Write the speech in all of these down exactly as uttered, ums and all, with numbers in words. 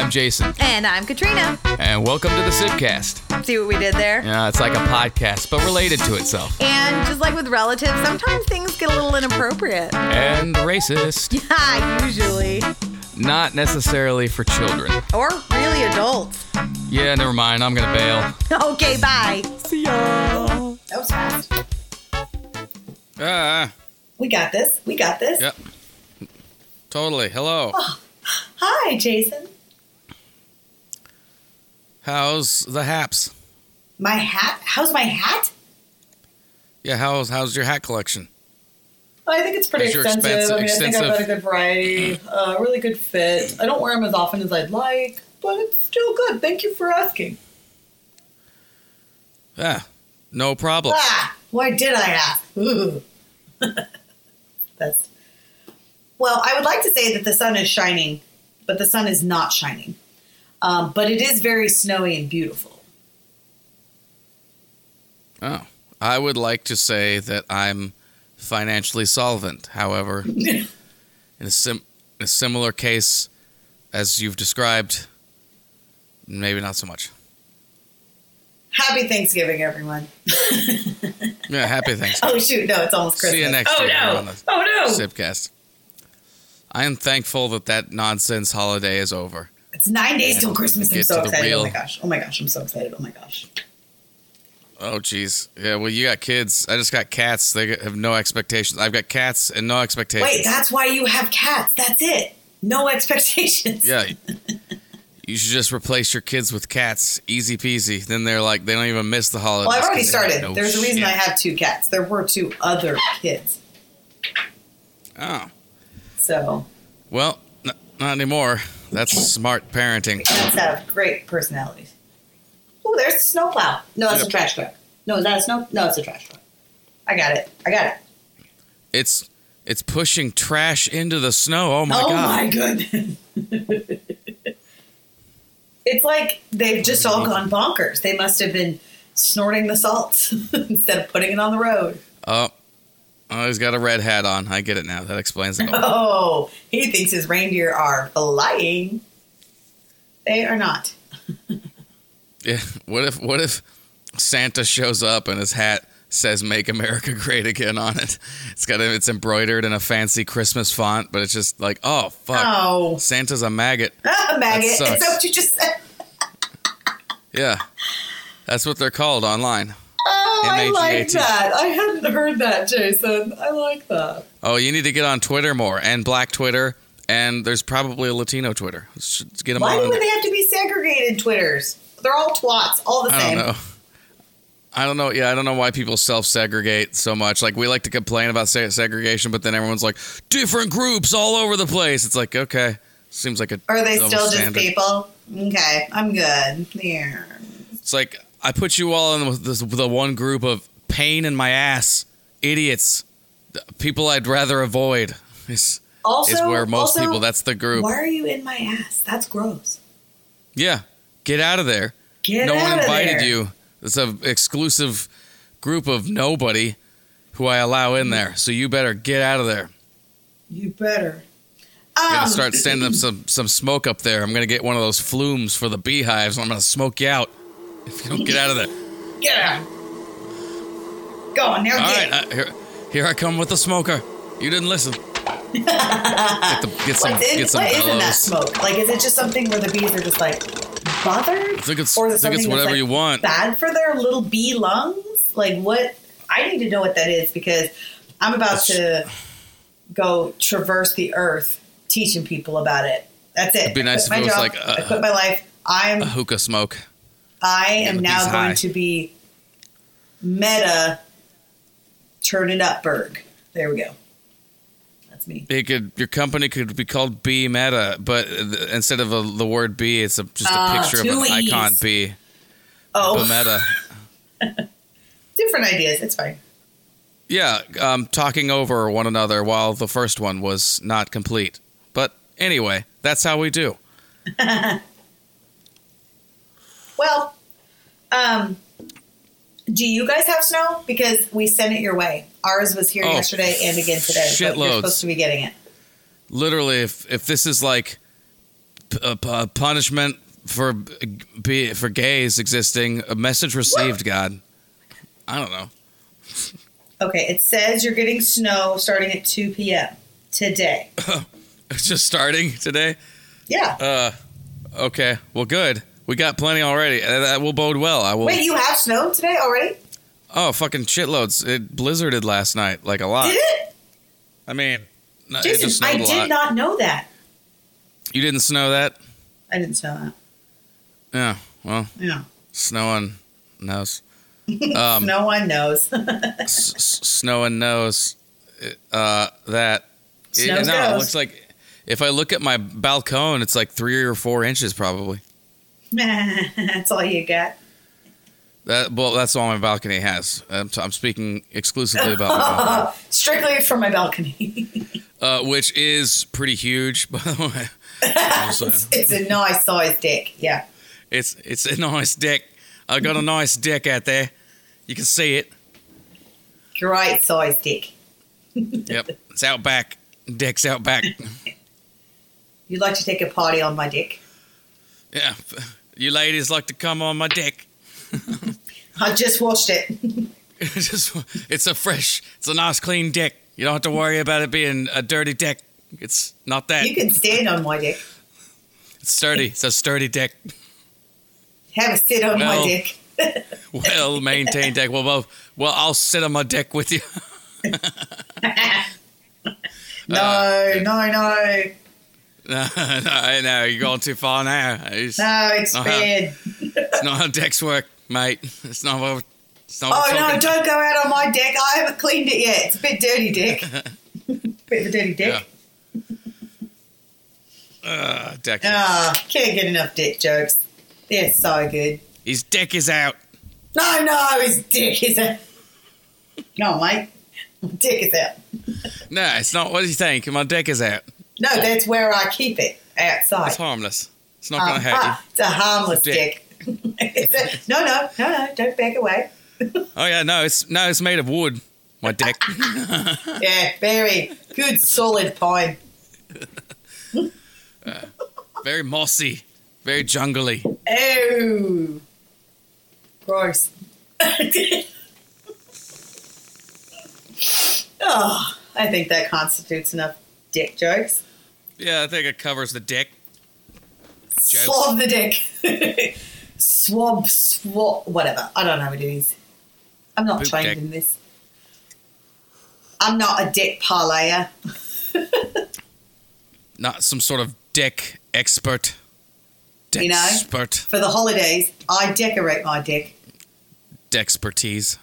I'm Jason. And I'm Katrina. And welcome to the Sibcast. See what we did there? Yeah, it's like a podcast, but related to itself. And just like with relatives, sometimes things get a little inappropriate. And racist. Yeah, usually. Not necessarily for children. Or really adults. Yeah, never mind. I'm going to bail. Okay, bye. See ya. That was fast. Ah. We got this. We got this. Yep. Totally. Hello. Oh, hi, Jason. How's the haps? My hat? How's my hat? Yeah, how's how's your hat collection? I think it's pretty Is your extensive. expensive- I mean, I think I've got a extensive- good variety, uh, really good fit. I don't wear them as often as I'd like, but it's still good. Thank you for asking. Yeah, no problem. Ah, why did I ask? Ooh. That's well, I would like to say that the sun is shining, but the sun is not shining. Um, but it is very snowy and beautiful. Oh, I would like to say that I'm financially solvent. However, in a, sim- in a similar case as you've described, maybe not so much. Happy Thanksgiving, everyone. Yeah, happy Thanksgiving. Oh, shoot. No, it's almost Christmas. See you next oh, year no. on the Oh, no. Sibcast. I am thankful that that nonsense holiday is over. It's nine days till Christmas. I'm Get so to the excited. real- Oh, my gosh. Oh, my gosh. I'm so excited. Oh, my gosh. Oh, jeez. Yeah, well, you got kids. I just got cats. They have no expectations. I've got cats and no expectations. Wait, that's why you have cats. That's it. No expectations. Yeah. You should just replace your kids with cats. Easy peasy. Then they're like, they don't even miss the holidays. Well, I've already 'cause they have started. no There's a reason shit. I have two cats. There were two other kids. Oh. So, Well, n- not anymore. That's smart parenting. cats have great personalities. Oh, there's the snowplow. No, it's Yep. a trash truck. No, is that a snow? No, it's a trash truck. I got it. I got it. It's it's pushing trash into the snow. Oh, my oh, God. my goodness. It's like they've just all gone bonkers. They must have been snorting the salt instead of putting it on the road. Oh. Oh, he's got a red hat on. I get it now. That explains it all. Oh, he thinks his reindeer are flying. They are not. Yeah. What if what if Santa shows up and his hat says "Make America Great Again" on it? It's got a, it's embroidered in a fancy Christmas font, but it's just like, oh fuck, Oh. Santa's a maggot. Ah, a maggot. Is sucks. that what you just said? Yeah, that's what they're called online. Oh, I M A G A like T. that. I hadn't heard that, Jason. I like that. Oh, you need to get on Twitter more, and Black Twitter, and there's probably a Latino Twitter. Let's just get them Why on. do they have to be segregated Twitters? They're all twats, all the I same. don't know. I don't know. Yeah, I don't know why people self-segregate so much. Like, we like to complain about se- segregation, but then everyone's like, different groups all over the place. It's like, okay, seems like a Are they double still just standard. people? Okay, I'm good. Here. It's like, I put you all in with this, the one group of pain in my ass, idiots, the people I'd rather avoid. Is, Also, is where most also, people, that's the group. Why are you in my ass? That's gross. Yeah, get out of there. Get no out one of invited there. you. It's an exclusive group of nobody who I allow in there. So you better get out of there. You better. I'm Um, gonna start sending up some some smoke up there. I'm gonna get one of those flumes for the beehives, and I'm gonna smoke you out if you don't get out of there. Get out. Go on, now All get right, uh, here, here I come with the smoker. You didn't listen. Get, the, get some What's in, get some what is in that bellows. smoke? Like, is it just something where the bees are just like bothered? I think it's, or I is it think it's something whatever that's, you like, want. bad for their little bee lungs? Like, what? I need to know what that is because I'm about to go traverse the earth teaching people about it. That's it. It'd be nice I if quit it my was job. like a- I quit my life. I'm A hookah smoke. I Yeah, am the now bee's going high. to be meta turn it up Berg. There we go. That's me. It could your company could be called Bee Meta, but uh, instead of a, the word bee, it's a, just a Ah, picture of two an E's. icon bee. Oh, Meta. different ideas. It's fine. Yeah, um, talking over one another while the first one was not complete. But anyway, that's how we do. Well, um, do you guys have snow? Because we sent it your way. Ours was here Oh, yesterday and again today. So you're shitloads. supposed to be getting it. Literally, if if this is like p- uh, p- uh, punishment for be, for gays existing. A message received, God. I don't know. Okay, it says you're getting snow starting at two p.m. today. It's just starting today? Yeah. Uh, okay. Well, good. We got plenty already. Uh, That will bode well. I will. Wait, you have snow today already? Oh, fucking shitloads. It blizzarded last night, like a lot. Did it? I mean, no, it Jason, just snowed I a did lot. not know that. You didn't snow that? I didn't know Yeah. Well, that. Yeah. snowing knows. Um, no one knows. s- s- snowing knows uh, that. It, Snows no, it goes. looks like if I look at my balcony, it's like three or four inches probably. That's all you got. That well, that's all my balcony has. I'm, I'm speaking exclusively about my balcony, Strictly from my balcony. uh, which is pretty huge, by the way. Just, uh, it's, it's a nice sized dick. Yeah. It's it's a nice deck. I got a nice deck out there. You can see it. Great sized dick. Yep, it's out back. Deck's out back. You'd like to take a party on my dick? Yeah, you ladies like to come on my deck. I just watched it. It's just it's a fresh, it's a nice clean deck. You don't have to worry about it being a dirty deck. It's not that. You can stand on my dick. It's sturdy. It's a sturdy deck. Have a sit on Well, my dick. Well maintained deck. Well, well, well, I'll sit on my deck with you. No, Uh, no, no. No, no, no, you're going too far now. It's, No, it's Uh-huh. bad. it's not how decks work, mate. It's not what. It's not Oh, what no, talking- don't go out on my deck. I haven't cleaned it yet. It's a bit dirty, dick. Bit of a dirty dick. Uh, deck. Ah, can't get enough dick jokes. They're so good. His deck is out. No, no, his dick is out. No, mate. My dick is out. No, it's not what you think. My deck is out. No, that's where I keep it, outside. It's harmless. It's not Um, going to hurt ah, it's a harmless Dick. dick. It's a- no, no, no, no, don't back away. you. Oh yeah, no, it's no, it's made of wood. My deck. Yeah, very good, solid pine. Very mossy. Very jungly. Oh, gross. Oh, I think that constitutes enough dick jokes. Yeah, I think it covers the dick. Jokes. Swab the dick. Swab, swab, whatever. I don't know what it is. I'm not Poop trained dick. in this. I'm not a dick parlayer. Not some sort of dick expert. Dick You know? expert. For the holidays, I decorate my dick. Dexpertise.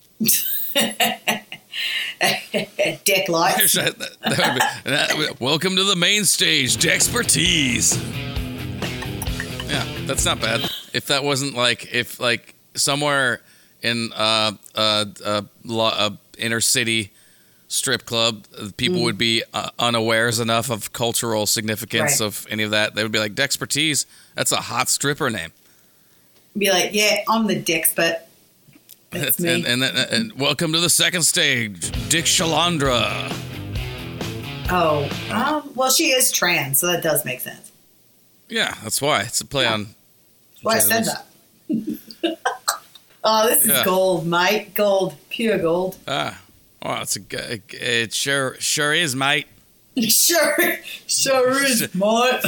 Deck lights. That- that would be- that would- welcome to the main stage, Dexpertise. Yeah, that's not bad. If that wasn't like, if like somewhere in uh, uh, uh, lo- uh inner city strip club, uh, people Mm. would be uh, unawares enough of cultural significance Right. of any of that. They would be like, Dexpertise, that's a hot stripper name. Be like, yeah, I'm the dexpert. That's me. and, and, and, and welcome to the second stage, Dick Shalandra. Oh, um, well, she is trans, so that does make sense. Yeah, that's why. It's a play Yeah. on. That's why I said that. Oh, this is Yeah. gold, mate. Gold, pure gold. Ah, well, it's a. g- It sure sure is, mate. Sure, sure is, mate.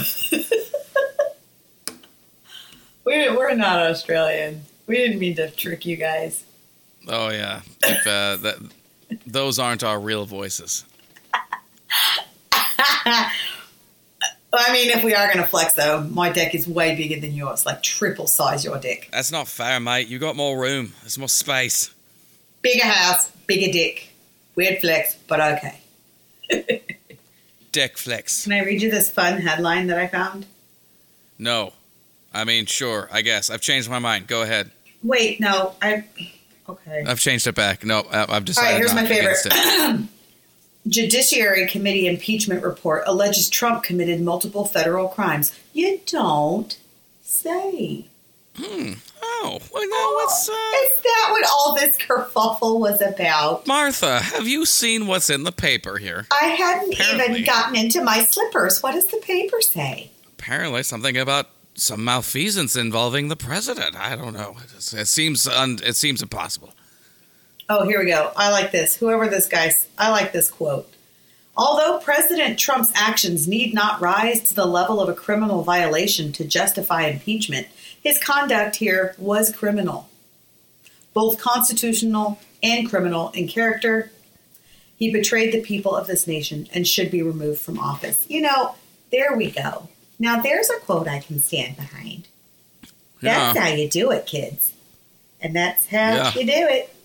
we're, we're not Australian. We didn't mean to trick you guys. Oh yeah, if, uh, that those aren't our real voices. I mean, if we are going to flex, though, my deck is way bigger than yours, like triple size your deck. That's not fair, mate. You got more room. There's more space. Bigger house, bigger dick. Weird flex, but okay. Deck flex. Can I read you this fun headline that I found? No, I mean sure. I guess I've changed my mind. Go ahead. Wait, no, I. Okay. I've changed it back. No, I- I've All decided. right, here's not my favorite. against it. Judiciary Committee impeachment report alleges Trump committed multiple federal crimes. You don't say. Hmm. Oh, well, now what's uh, Is that what all this kerfuffle was about? Martha? Have you seen what's in the paper here? I hadn't Apparently. even gotten into my slippers. What does the paper say? apparently something about some malfeasance involving the president. I don't know. It, just, it seems un, it seems impossible. Oh, here we go. I like this. Whoever this guy, I like this quote. Although President Trump's actions need not rise to the level of a criminal violation to justify impeachment, his conduct here was criminal, both constitutional and criminal in character. He betrayed the people of this nation and should be removed from office. You know, there we go. Now, there's a quote I can stand behind. That's Yeah. how you do it, kids. And that's how Yeah. you do it.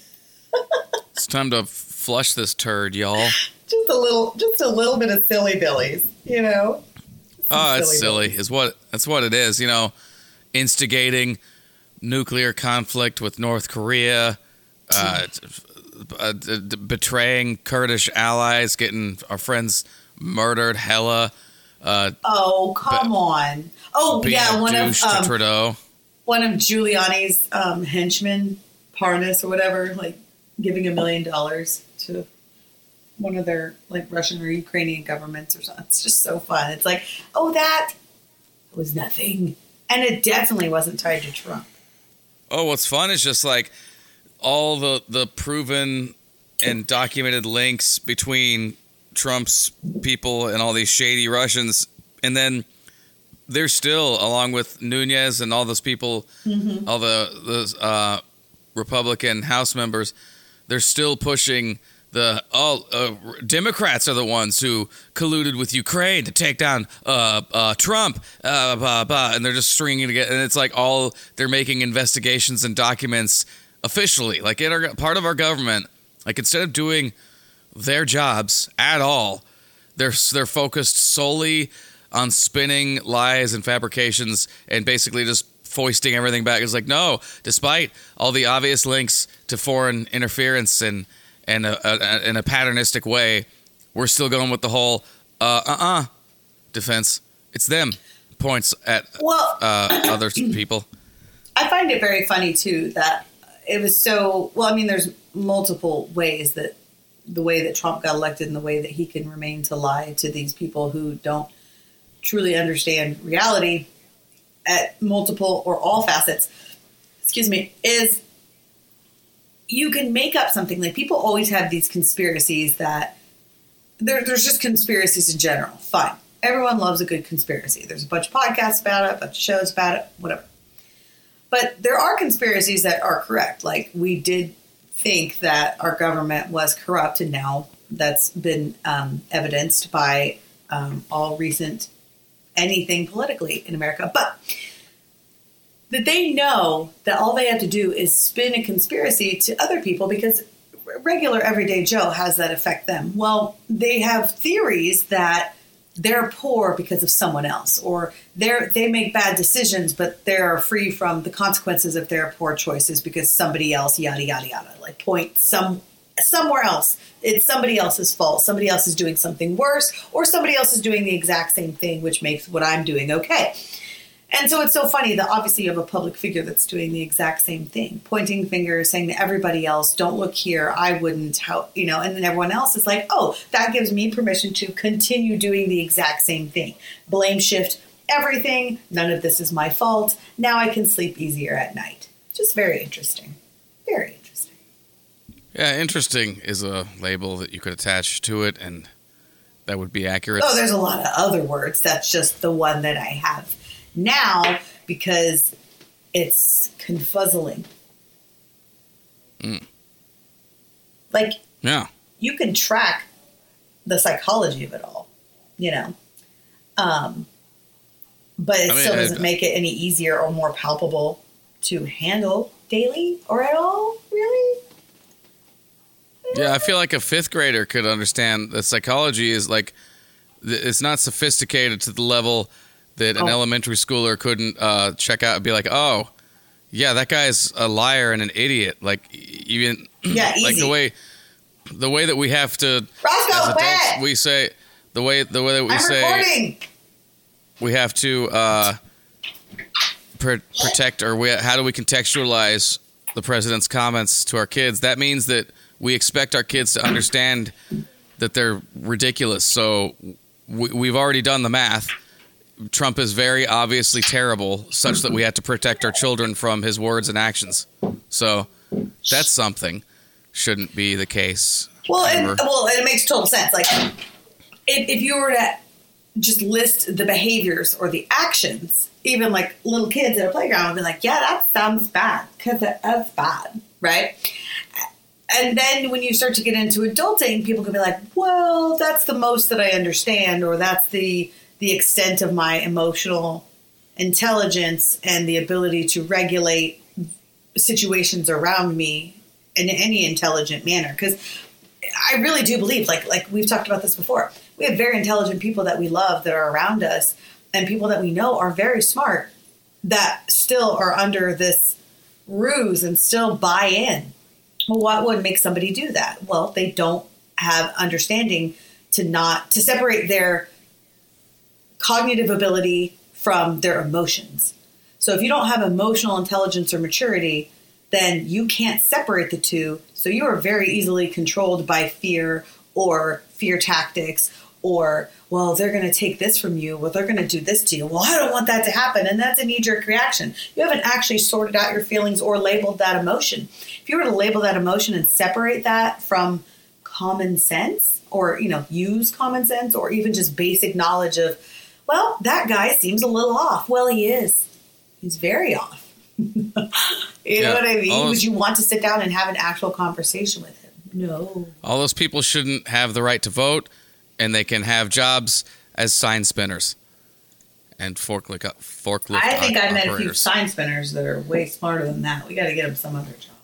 It's time to flush this turd, y'all. Just a little, just a little bit of silly billies, you know? Some Oh, it's silly. billies. Is what that's what it is. You know, instigating nuclear conflict with North Korea, uh, t- uh, d- d- betraying Kurdish allies, getting our friends murdered. Hella. Uh, Oh, come on. Oh, being yeah, a one of douche to um, Trudeau. one of Giuliani's um, henchmen, Parnas or whatever, like giving a million dollars to one of their like Russian or Ukrainian governments or something. It's just so fun. It's like, oh, that was nothing. And it definitely wasn't tied to Trump. Oh, what's fun is just like all the, the proven and documented links between Trump's people and all these shady Russians. And then they're still, along with Nunez and all those people, Mm-hmm. all the, those uh, Republican House members, they're still pushing the, oh, uh, Democrats are the ones who colluded with Ukraine to take down uh, uh, Trump, uh, blah, blah, and they're just stringing it together. And it's like all, they're making investigations and documents officially, like in our, part of our government, like instead of doing their jobs at all, they're they're focused solely on spinning lies and fabrications and basically just foisting everything back. It's like, no, despite all the obvious links to foreign interference and and a, a, in a patternistic way, we're still going with the whole uh uh uh defense. It's them points at Well, uh, other people. I find it very funny, too, that it was so, well, I mean, there's multiple ways that the way that Trump got elected and the way that he can remain to lie to these people who don't truly understand reality at multiple or all facets, excuse me, is you can make up something. Like, people always have these conspiracies that there, there's just conspiracies in general. Fine. Everyone loves a good conspiracy. There's a bunch of podcasts about it, a bunch of shows about it, whatever. But there are conspiracies that are correct. Like, we did think that our government was corrupt, and now that's been um, evidenced by um, all recent anything politically in America. But that they know that all they have to do is spin a conspiracy to other people, because regular everyday Joe has that affect them. Well, they have theories that they're poor because of someone else, or they're they make bad decisions, but they're free from the consequences of their poor choices because somebody else, yada yada yada. Like, point some somewhere else. It's somebody else's fault. Somebody else is doing something worse, or somebody else is doing the exact same thing, which makes what I'm doing okay. And so it's so funny that obviously you have a public figure that's doing the exact same thing, pointing fingers, saying to everybody else, don't look here, I wouldn't, how, you know, and then everyone else is like, oh, that gives me permission to continue doing the exact same thing. Blame shift everything. None of this is my fault. Now I can sleep easier at night. Just very interesting. Very interesting. Yeah, interesting is a label that you could attach to it, and that would be accurate. Oh, there's a lot of other words. That's just the one that I have now because it's confuzzling. Mm. Like, Yeah. you can track the psychology of it all, you know. Um, but it I mean, still I- doesn't make it any easier or more palpable to handle daily or at all, really. Yeah, I feel like a fifth grader could understand that psychology is like, th- it's not sophisticated to the level that an Oh. elementary schooler couldn't uh, check out and be like, oh, yeah, that guy's a liar and an idiot. Like, e- even Yeah, like easy. the way the way that we have to, Roscoe, as adults, quiet! we say the way the way that we I'm say recording. we have to uh, pr- protect, or we, how do we contextualize the president's comments to our kids? That means that we expect our kids to understand that they're ridiculous. So we, we've already done the math. Trump is very obviously terrible, such that we have to protect our children from his words and actions. So that's something. Shouldn't be the case. Well, and, well, and it makes total sense. Like, if, if you were to just list the behaviors or the actions, even like little kids at a playground would be like, yeah, that sounds bad because that's bad, right? And then when you start to get into adulting, people can be like, well, that's the most that I understand, or that's the the extent of my emotional intelligence and the ability to regulate situations around me in any intelligent manner. Because I really do believe, like like we've talked about this before, we have very intelligent people that we love that are around us, and people that we know are very smart that still are under this ruse and still buy in. Well, what would make somebody do that? Well, they don't have understanding to not to separate their cognitive ability from their emotions. So if you don't have emotional intelligence or maturity, then you can't separate the two. So you are very easily controlled by fear or fear tactics, or, well, they're going to take this from you. Well, they're going to do this to you. Well, I don't want that to happen. And that's a knee-jerk reaction. You haven't actually sorted out your feelings or labeled that emotion. If you were to label that emotion and separate that from common sense, or, you know, use common sense, or even just basic knowledge of, well, that guy seems a little off. Well, he is. He's very off. you yeah, know what I mean? those, Would you want to sit down and have an actual conversation with him? No. All those people shouldn't have the right to vote, and they can have jobs as sign spinners and forklift forklift I think I met a few operators. sign spinners that are way smarter than that. We got to get them some other job.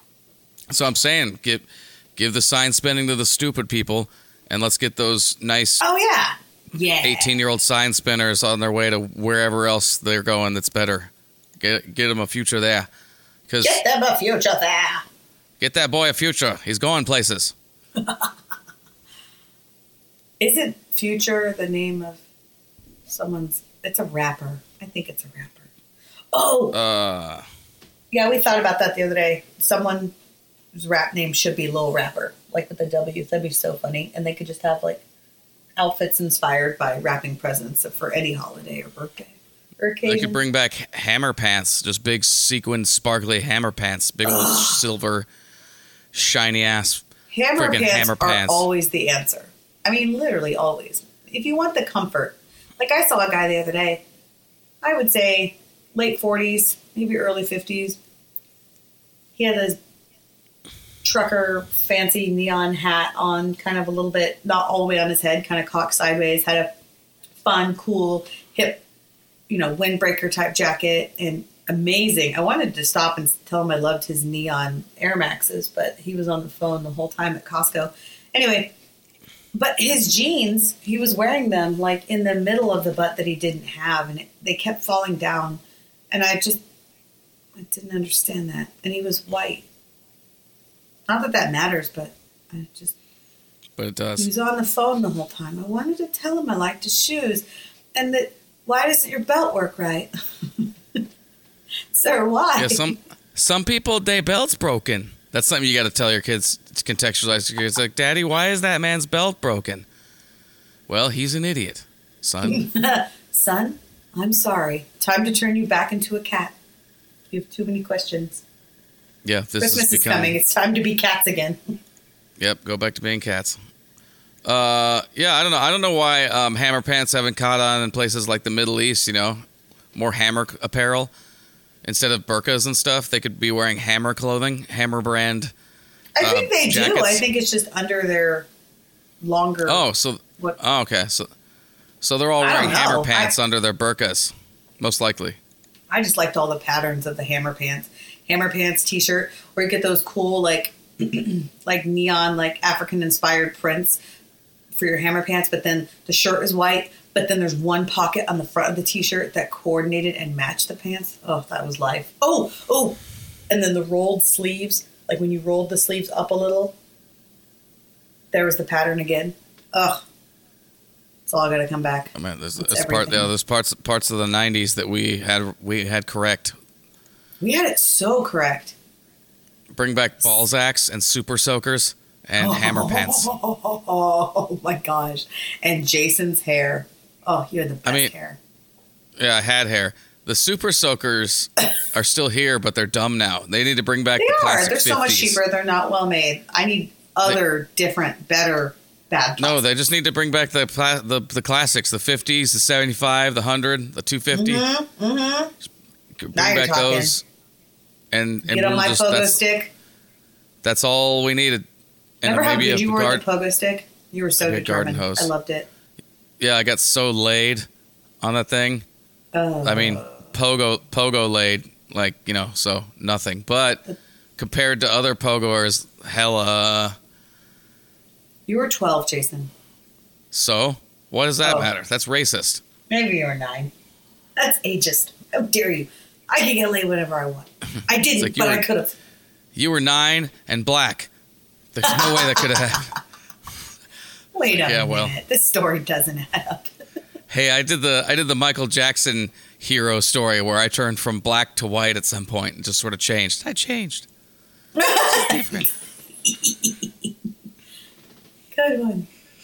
So I'm saying, give give the sign spinning to the stupid people, and let's get those nice Oh, yeah. Yeah. eighteen-year-old sign spinners on their way to wherever else they're going that's better. Get get them a future there. 'Cause Get them a future there. get that boy a future. He's going places. Isn't Future the name of someone's... It's a rapper. I think it's a rapper. Oh! Uh, Yeah, we thought about that the other day. Someone's rap name should be Lil Rapper, like with a W. That'd be so funny. And they could just have, like, outfits inspired by rapping presents for any holiday or birthday or occasion. they could bring back hammer pants, just big sequin, sparkly hammer pants, big old silver, shiny ass. Hammer Friggin' pants hammer are pants. always the answer. I mean, literally always. If you want the comfort. Like, I saw a guy the other day, I would say late forties, maybe early fifties. He had a trucker fancy neon hat on, kind of a little bit, not all the way on his head, kind of cocked sideways, had a fun, cool, hip, you know, windbreaker type jacket, and amazing. I wanted to stop and tell him I loved his neon Air Maxes, but he was on the phone the whole time at Costco. Anyway, but his jeans, he was wearing them like in the middle of the butt that he didn't have, and it, they kept falling down. And I just, I didn't understand that. And he was white. Not that that matters, but I just, But it he does. was on the phone the whole time. I wanted to tell him I liked his shoes, and that, why doesn't your belt work right? Sir, why? Yeah, some some people, their belt's broken. That's something you got to tell your kids, to contextualize your kids. Like, Daddy, why is that man's belt broken? Well, he's an idiot, son. Son, I'm sorry. Time to turn you back into a cat. You have too many questions. Yeah, this Christmas is is becoming. coming. It's time to be cats again. Yep, go back to being cats. Uh, yeah, I don't know. I don't know why um, hammer pants haven't caught on in places like the Middle East. You know, more hammer apparel instead of burqas and stuff. They could be wearing hammer clothing, hammer brand. I uh, think they do. jackets. I think it's just under their longer. Oh, so What? oh, okay, so so they're all I wearing don't hammer know. pants I- under their burqas, most likely. I just liked all the patterns of the hammer pants. Hammer pants t-shirt, where you get those cool, like, like neon, like African inspired prints for your hammer pants, but then the shirt is white, but then there's one pocket on the front of the t-shirt that coordinated and matched the pants. Oh, that was life. Oh, oh, and then the rolled sleeves, like when you rolled the sleeves up a little, there was the pattern again. Ugh. It's all got to come back. I mean, there's, It's there's part, everything. yeah, there's parts parts of the nineties that we had we had correct. We had it so correct. Bring back Balzacs and Super Soakers and hammer pants. Oh, my gosh. And Jason's hair. Oh, you had the best I mean, hair. Yeah, I had hair. The Super Soakers are still here, but they're dumb now. They need to bring back They the are. classic They're so much fifties. cheaper. They're not well made. I need other, different, better, bad plastic. No, they just need to bring back the pla- the the classics, the fifties, the seventy-five, the one hundred, the two fifty. Mm-hmm. Mm-hmm. Bring Now you're back talking. those. And, and Get on we'll my just, pogo that's, stick. that's all we needed. And Remember how maybe good a you were guard- with the pogo stick? You were so Maybe a garden determined. hose. I loved it. Yeah, I got so laid on that thing. Oh. I mean, pogo pogo laid, like, you know, so nothing. But compared to other pogoers, hella. You were twelve, Jason. So, what does that Oh. matter? That's racist. Maybe you were nine. That's ageist. How dare you? I can get laid whenever I want. I didn't, like you but were- I could have. You were nine and black. There's no way that could have happened. Wait a Yeah, minute. well. This story doesn't add up. Hey, I did the I did the Michael Jackson hero story where I turned from black to white at some point and just sort of changed. I changed. It's different. Good one.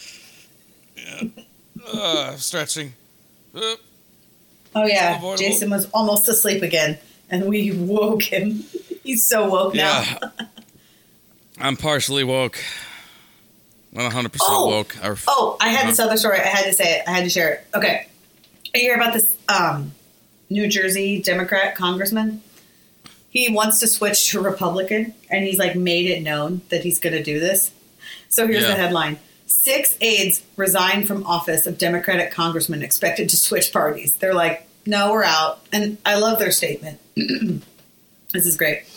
Uh, stretching. Uh, Oh yeah, Unavoidable. Jason was almost asleep again, and we woke him. He's so woke now. yeah. I'm partially woke. I'm one hundred percent Oh. woke. Or, Oh, I had this other story. I had to say it. I had to share it. Okay, you hear about this um, New Jersey Democrat congressman? He wants to switch to Republican, and he's like made it known that he's going to do this. So here's Yeah. the headline: Six aides resigned from office of Democratic congressman expected to switch parties. They're like, no, we're out. And I love their statement. This is great.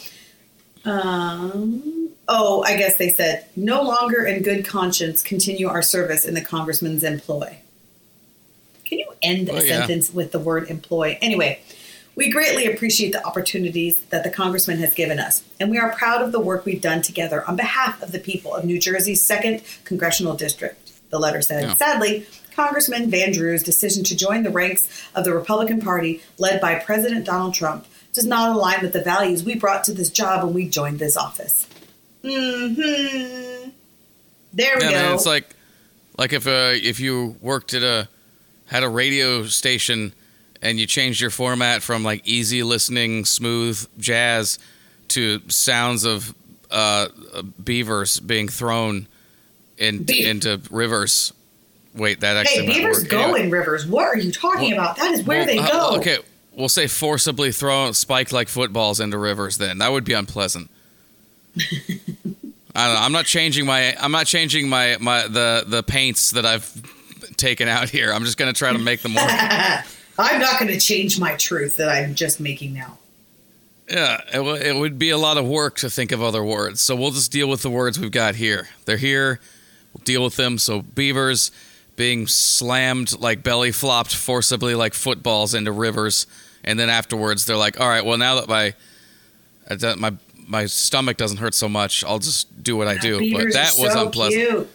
Um, oh, I guess they said, no longer in good conscience continue our service in the congressman's employ. Can you end a Oh, yeah. sentence with the word employ? Anyway, we greatly appreciate the opportunities that the congressman has given us, and we are proud of the work we've done together on behalf of the people of New Jersey's second congressional district, the letter said. Yeah. Sadly, Congressman Van Drew's decision to join the ranks of the Republican Party, led by President Donald Trump, does not align with the values we brought to this job when we joined this office. Mm-hmm. There we yeah, go. man, it's like like if uh, if you worked at a had a radio station and you changed your format from like easy listening, smooth jazz to sounds of uh, beavers being thrown in, Be- into rivers. Wait, that actually Hey, might beavers work. go Anyway. in rivers. What are you talking Well- about? That is where Well, they uh, go. Okay, we'll say forcibly throw spiked like footballs into rivers. Then that would be unpleasant. I don't know. I'm not changing my. I'm not changing my my the the paints that I've taken out here. I'm just going to try to make them more. I'm not going to change my truth that I'm just making now. Yeah, it, w- it would be a lot of work to think of other words. So we'll just deal with the words we've got here. They're here. We'll deal with them. So beavers being slammed like belly flopped forcibly like footballs into rivers, and then afterwards they're like, all right, well now that my I don't- my my stomach doesn't hurt so much, I'll just do what I do. But Beavers that are was so unpleasant. Cute.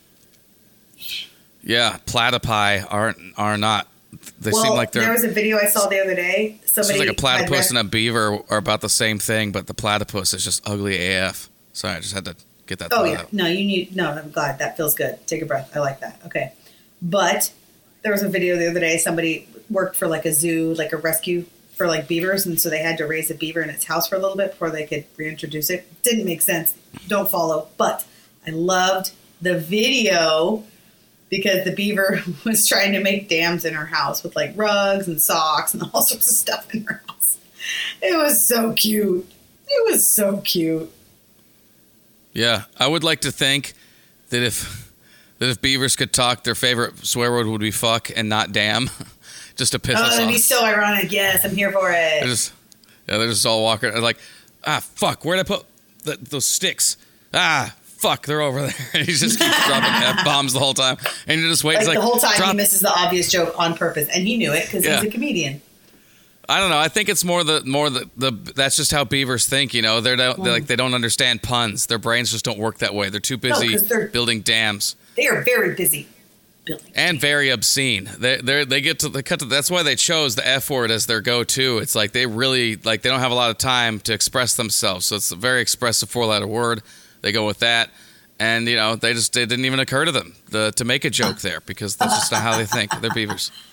Yeah, platypi aren't are not. They well, seem like they're. there was a video I saw the other day. It's Somebody like a had platypus rec- and a beaver are about the same thing, but the platypus is just ugly A F. Sorry, I just had to get that Oh thought yeah, out. no, you need no. I'm glad that feels good. Take a breath. I like that. Okay, but there was a video the other day. Somebody worked for like a zoo, like a rescue for like beavers, and so they had to raise a beaver in its house for a little bit before they could reintroduce it. Didn't make sense. Don't follow. But I loved the video because the beaver was trying to make dams in her house with like rugs and socks and all sorts of stuff in her house. It was so cute. It was so cute. Yeah, I would like to think that if that if beavers could talk, their favorite swear word would be "fuck" and not "damn," just to piss Oh, us that'd off. be so ironic. Yes, I'm here for They're it. just, yeah, they're just all walking they're like, ah, fuck, where'd I put the, those sticks? Ah, fuck, they're over there. And he just keeps dropping F bombs the whole time, and you just wait. Like, It's like the whole time drop- he misses the obvious joke on purpose, and he knew it because Yeah. he's a comedian. I don't know. I think it's more the more the, the that's just how beavers think. You know, they're, they're like they don't understand puns. Their brains just don't work that way. They're too busy 'cause they're- building dams They are very busy building. and very obscene. They they they get to they cut to. That's why they chose the F word as their go-to. It's like they really like they don't have a lot of time to express themselves. So it's a very expressive four-letter word. They go with that, and you know they just it didn't even occur to them the, to make a joke there because that's just not how they think. They're beavers.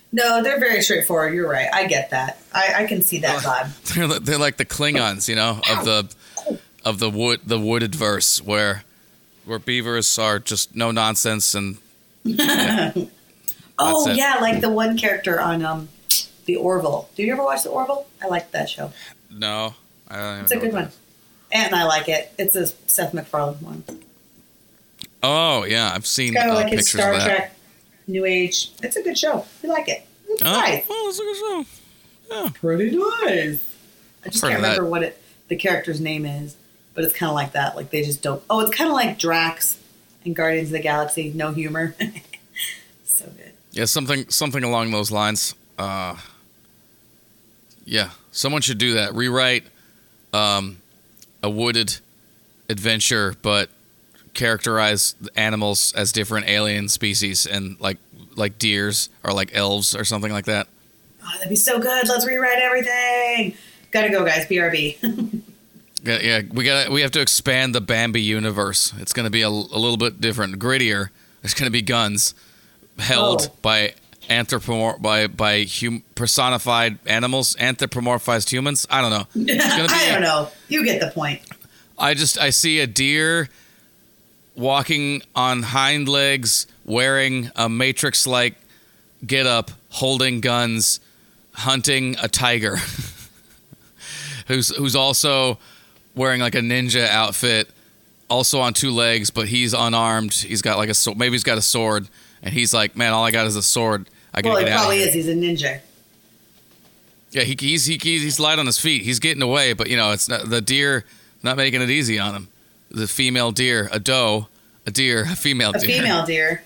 No, they're very straightforward. You're right. I get that. I, I can see that vibe. They're, li- they're like the Klingons, you know, of the of the wood the wooded verse, where where beavers are just no nonsense and. Yeah, Oh it. yeah, like the one character on um, the Orville. Did you ever watch the Orville? I liked that show. No, I don't even It's a know good what one, and I like it. It's a Seth MacFarlane one. that is. Oh yeah, I've seen Kind of uh, like his pictures Star of that. Trek, New Age. It's a good show. We like it. It's Oh, nice. well, it's a good show. Yeah. Pretty nice. I just Heard can't of that. remember what it the character's name is, but it's kind of like that. Like they just don't. Oh, it's kind of like Drax in Guardians of the Galaxy. No humor. So good. Yeah, something something along those lines. Uh, yeah, someone should do that. Rewrite um, a wooded adventure, but characterize animals as different alien species, and like like deers or like elves or something like that. Oh, that'd be so good. Let's rewrite everything. Gotta go, guys. B R B. Yeah, yeah, we got we have to expand the Bambi universe. It's going to be a, a little bit different, grittier. There's going to be guns held Oh. by anthropomorph by by hum, personified animals, anthropomorphized humans. I don't know. It's gonna be, I don't know. You get the point. I just I see a deer walking on hind legs, wearing a Matrix-like getup, holding guns, hunting a tiger, who's who's also wearing like a ninja outfit, also on two legs, but he's unarmed. He's got like a sword. Maybe he's got a sword, and he's like, "Man, all I got is a sword. I gotta Well, get he out of probably here." is. He's a ninja. Yeah, he, he's he, he's light on his feet. He's getting away, but you know, it's not, the deer not making it easy on him. The female deer, a doe, a deer, a female A deer. female deer.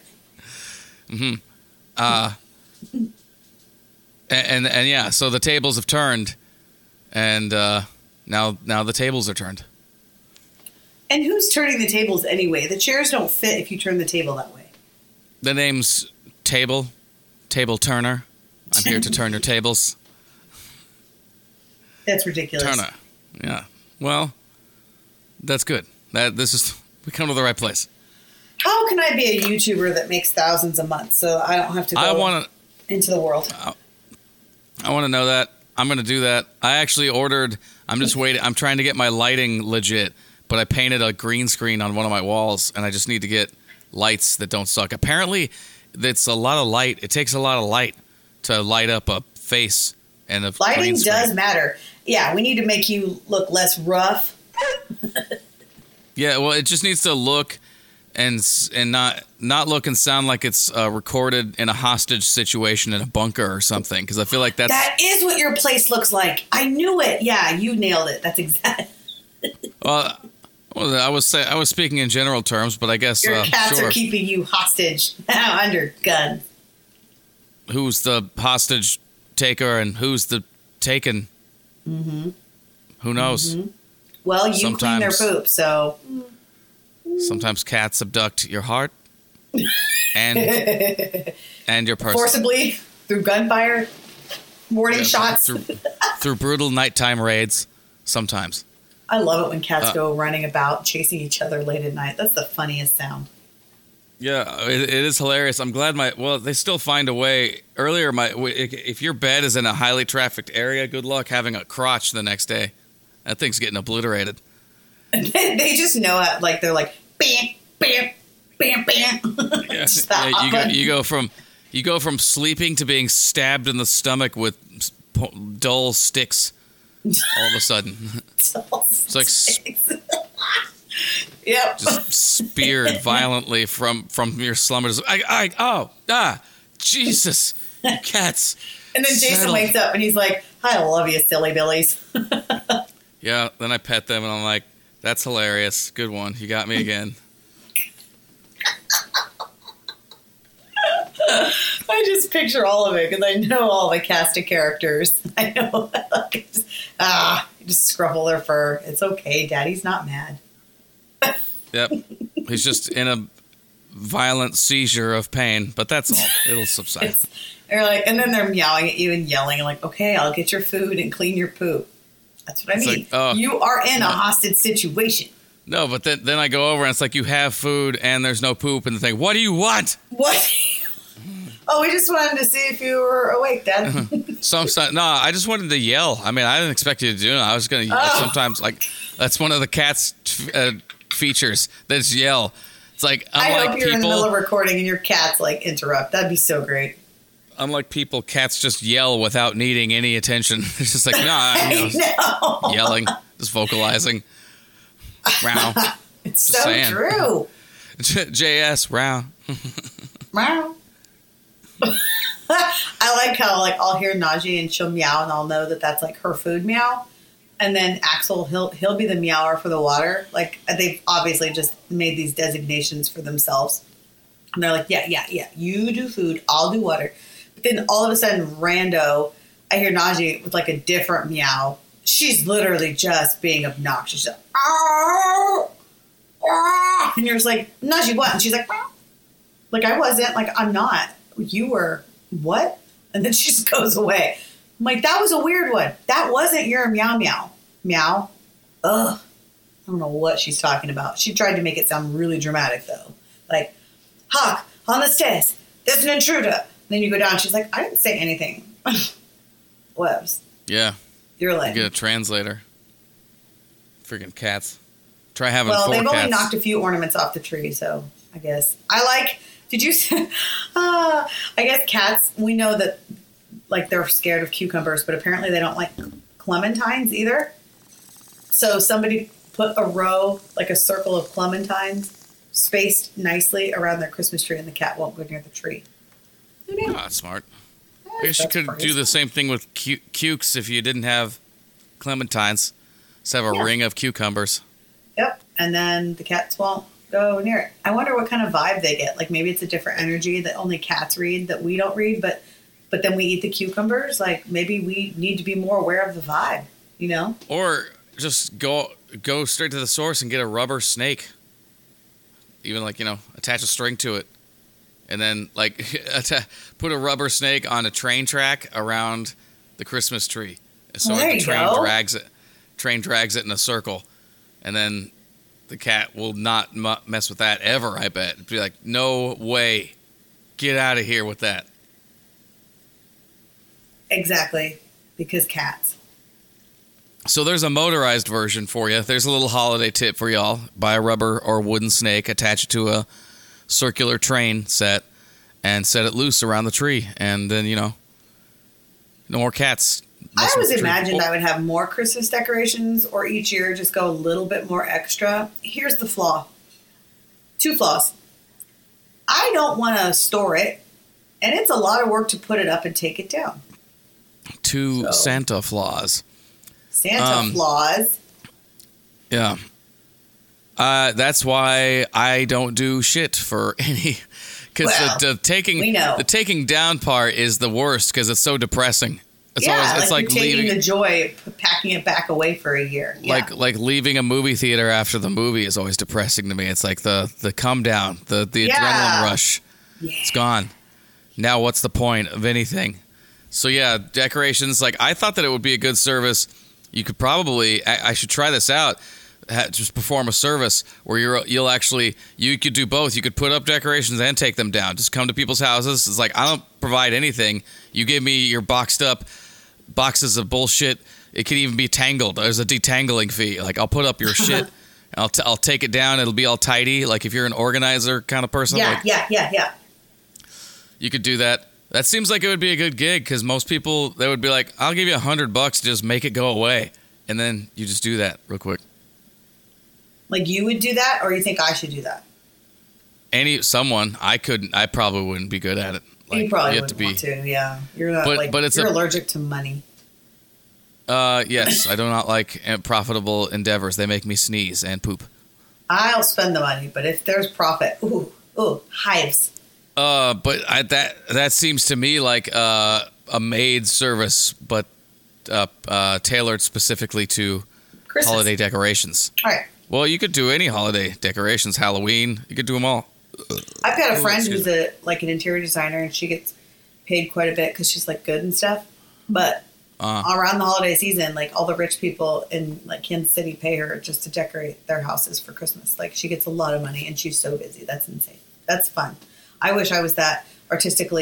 Uh, and, and and yeah, so the tables have turned, and uh, now now the tables are turned. And who's turning the tables anyway? The chairs don't fit if you turn the table that way. The name's Table, Table Turner. I'm here to turn your tables. That's ridiculous. Turner. Yeah. Well, that's good. That this is we come to the right place. How can I be a YouTuber that makes thousands a month so I don't have to go I want to. into the world? I want to know that. I'm going to do that. I actually ordered. I'm just waiting. I'm trying to get my lighting legit, but I painted a green screen on one of my walls, and I just need to get lights that don't suck. Apparently, it's a lot of light. It takes a lot of light to light up a face and a Lighting green screen. does matter. Yeah, we need to make you look less rough. Yeah, well, it just needs to look and s- and not not look and sound like it's uh, recorded in a hostage situation in a bunker or something. Because I feel like that's That is what your place looks like. I knew it. Yeah, you nailed it. That's exactly. well. Well, I was say, I was speaking in general terms, but I guess Your uh, cats sure. are keeping you hostage under gun. Who's the hostage taker and who's the taken? Mm-hmm. Who knows? Mm-hmm. Well, you clean their Sometimes- poop, so Sometimes cats abduct your heart and and your person. forcibly through gunfire, warning Yeah, shots. through, through brutal nighttime raids. Sometimes. I love it when cats Uh, go running about chasing each other late at night. That's the funniest sound. Yeah, it, it is hilarious. I'm glad my well, they still find a way. Earlier, my if your bed is in a highly trafficked area, good luck having a crotch the next day. That thing's getting obliterated. They just know it. Like they're like bam, bam, bam, bam. Yeah, Just yeah, that you go button. you go from you go from sleeping to being stabbed in the stomach with s- po- dull sticks. All of a sudden, It's like s- yep. just speared violently from from your slumbers. I, I oh ah Jesus, you cats. And then Jason settle. wakes up and he's like, "I love you, silly billies." Yeah, then I pet them and I'm like, that's hilarious. Good one. You got me again. I just picture all of it because I know all the cast of characters. I know, like, just, ah, just scruffle their fur. It's okay. Daddy's not mad. Yep. He's just in a violent seizure of pain, but that's all. It'll subside. It's, they're like, and then they're meowing at you and yelling, and like, okay, I'll get your food and clean your poop. That's what I It's mean. like, oh. You are in a hostage situation. No, but then then I go over and it's like you have food and there's no poop and they think, what do you want? What? Oh, we just wanted to see if you were awake, Dad. Some, some, no, I just wanted to yell. I mean, I didn't expect you to do it. I was going to Oh. sometimes, like, that's one of the cat's uh, features. That's yell. It's like, I unlike hope you're in the middle people, of recording and your cat's like interrupt. That'd be so great. unlike people, cats just yell without needing any attention. It's just like, nah, you know, I know. yelling, just vocalizing. Row. It's Just so saying. true. J- JS, row. Meow. I like how like I'll hear Najee and she'll meow and I'll know that that's like her food meow. And then Axel, he'll he'll be the meower for the water. Like they've obviously just made these designations for themselves. And they're like, yeah, yeah, yeah. You do food, I'll do water. But then all of a sudden, rando, I hear Najee with like a different meow. She's literally just being obnoxious. She's like, "Ow, ow." And you're just like, Najee, what? And she's like, "Ow." Like I wasn't. Like I'm not. You were. What? And then she just goes away. I'm like, that was a weird one. That wasn't your meow meow. Meow. Ugh. I don't know what she's talking about. She tried to make it sound really dramatic though. Like, Hawk, on the stairs. There's an intruder. And then you go down. She's like, I didn't say anything. Webs. Yeah, You're you like, get a translator. Freaking cats. Try having well, four they've cats. only knocked a few ornaments off the tree, so I guess. I like, did you, uh, I guess cats, we know that, like, they're scared of cucumbers, but apparently they don't like clementines either. So somebody put a row, like a circle of clementines, spaced nicely around their Christmas tree, and the cat won't go near the tree. Who knew? Oh, that's smart. I guess you That's could crazy. do the same thing with cu- cukes if you didn't have clementines. Just have a Yeah. ring of cucumbers. Yep. And then the cats won't go near it. I wonder what kind of vibe they get. Like maybe it's a different energy that only cats read that we don't read, but but then we eat the cucumbers. Like maybe we need to be more aware of the vibe, you know? Or just go go straight to the source and get a rubber snake. Even like, you know, attach a string to it. And then like atta- put a rubber snake on a train track around the Christmas tree. So Well, there the you train go. drags it train drags it in a circle. And then the cat will not mu- mess with that ever, I bet. It'd be like, no way. Get out of here with that. Exactly. Because cats. So there's a motorized version for you. There's a little holiday tip for y'all. Buy a rubber or wooden snake, attach it to a circular train set, and set it loose around the tree. And then, you know, no more cats. I messing with always the tree. imagined Oh, I would have more Christmas decorations or each year just go a little bit more extra. Here's the flaw. Two flaws. I don't want to store it, and it's a lot of work to put it up and take it down. Two So. Santa Claus. Santa Um, flaws. Yeah. Uh, that's why I don't do shit for any. Because Well, the, the taking we know. the taking down part is the worst because it's so depressing. It's yeah, always it's like, like, you're taking leaving the joy of packing it back away for a year. Yeah. like like leaving a movie theater after the movie is always depressing to me. It's like the the come down, the the Yeah. adrenaline rush. yeah. It's gone. Now what's the point of anything? So yeah, decorations. Like I thought that it would be a good service. You could probably I, I should try this out. Ha- just perform a service where you're you'll actually you could do both. You could put up decorations and take them down. Just come to people's houses. It's like I don't provide anything. You give me your boxed up boxes of bullshit. It could even be tangled. There's a detangling fee. Like I'll put up your shit. And I'll t- I'll take it down. It'll be all tidy. Like if you're an organizer kind of person. Yeah, like, yeah, yeah, yeah. you could do that. That seems like it would be a good gig because most people, they would be like, I'll give you a hundred bucks to just make it go away. And then you just do that real quick. Like you would do that, or you think I should do that? Any, someone, I couldn't, I probably wouldn't be good at it. Like, you probably have wouldn't to be, want to. Yeah, you're not. But- like, but it's you're a- allergic to money. Uh, yes, I do not like uh, profitable endeavors. They make me sneeze and poop. I'll spend the money, but if there's profit, ooh, ooh, hives. Uh, but I, that, that seems to me like uh, a maid service, but uh, uh, tailored specifically to Christmas. holiday decorations. All right. Well, you could do any holiday decorations, Halloween. You could do them all. I've got a Ooh, friend excuse who's a like an interior designer, and she gets paid quite a bit because she's like good and stuff. But Uh, around the holiday season, like all the rich people in like Kansas City pay her just to decorate their houses for Christmas. Like she gets a lot of money, and she's so busy. That's insane. That's fun. I wish I was that artistically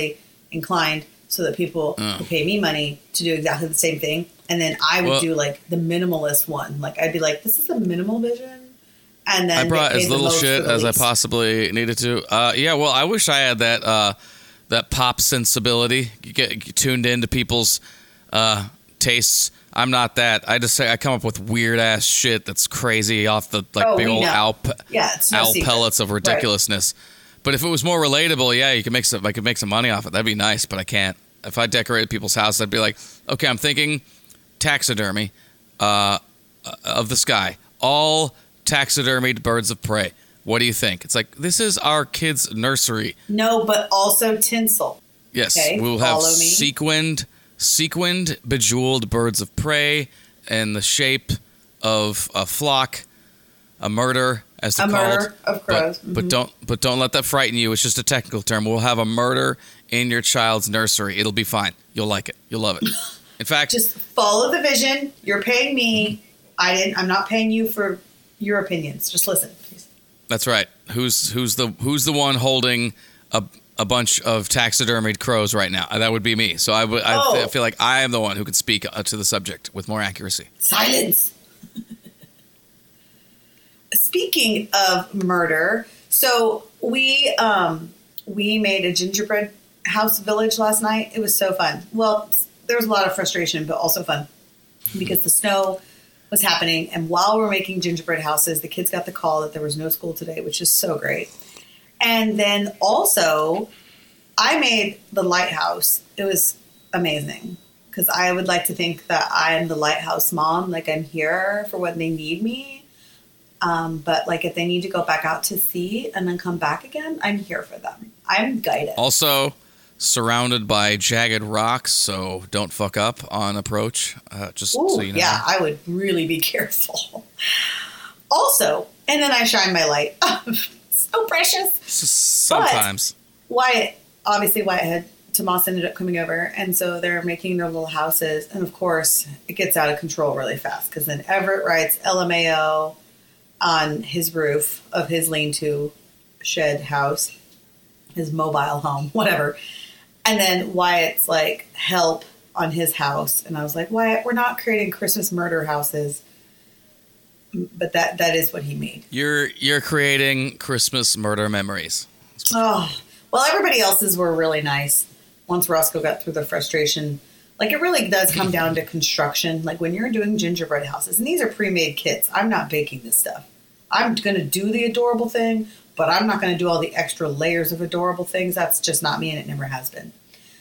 inclined so that people Uh. would pay me money to do exactly the same thing. And then I would Well- do like the minimalist one. Like I'd be like, this is a minimal vision. And then I brought get paid as the little most shit for the as I least. possibly needed to. Uh, yeah, well, I wish I had that uh, that pop sensibility. You get, get tuned into people's uh, tastes. I'm not that. I just say I come up with weird ass shit that's crazy off the like Oh, big we old know. owl, pe- Yeah, it's no owl secret. pellets of ridiculousness. But if it was more relatable, yeah, you could make some. I could make some money off it. That'd be nice. But I can't. If I decorated people's house, I'd be like, okay, I'm thinking taxidermy uh, of the sky, all taxidermied birds of prey. What do you think? It's like, this is our kids' nursery. No, but also tinsel. Yes, Okay, we'll have follow me. sequined, sequined, bejeweled birds of prey in the shape of a flock, a murder, as they're A called. murder of crows. But, but don't, but don't let that frighten you. It's just a technical term. We'll have a murder in your child's nursery. It'll be fine. You'll like it. You'll love it. In fact, Just follow the vision. You're paying me. I didn't. I'm not paying you for your opinions. Just listen, please. that's right. Who's who's the who's the one holding a a bunch of taxidermied crows right now? That would be me. So I would. I, Oh. I feel like I am the one who could speak uh, to the subject with more accuracy. Silence. Speaking of murder, so we um we made a gingerbread house village last night. It was so fun. Well, there was a lot of frustration, but also fun because the snow was happening. And while we're making gingerbread houses, the kids got the call that there was no school today, which is so great. And then also, I made the lighthouse. It was amazing because I would like to think that I am the lighthouse mom. Like I'm here for when they need me. Um, but like if they need to go back out to sea and then come back again, I'm here for them. I'm guided. Also, surrounded by jagged rocks, so don't fuck up on approach. Uh, just Ooh, so you know. yeah, I would really be careful. Also, and then I shine my light. So precious. S- Sometimes. Wyatt, obviously Wyatt had, Tomas ended up coming over, and so they're making their little houses. And of course, it gets out of control really fast because then Everett writes L M A O on his roof of his lean-to shed house, his mobile home, whatever. And then Wyatt's like, help on his house. And I was like, Wyatt, we're not creating Christmas murder houses. But that that is what he made. You're you're creating Christmas murder memories. Oh, well, everybody else's were really nice. Once Roscoe got through the frustration, like it really does come down to construction. Like when you're doing gingerbread houses, and these are pre-made kits. I'm not baking this stuff. I'm going to do the adorable thing, but I'm not going to do all the extra layers of adorable things. That's just not me, and it never has been.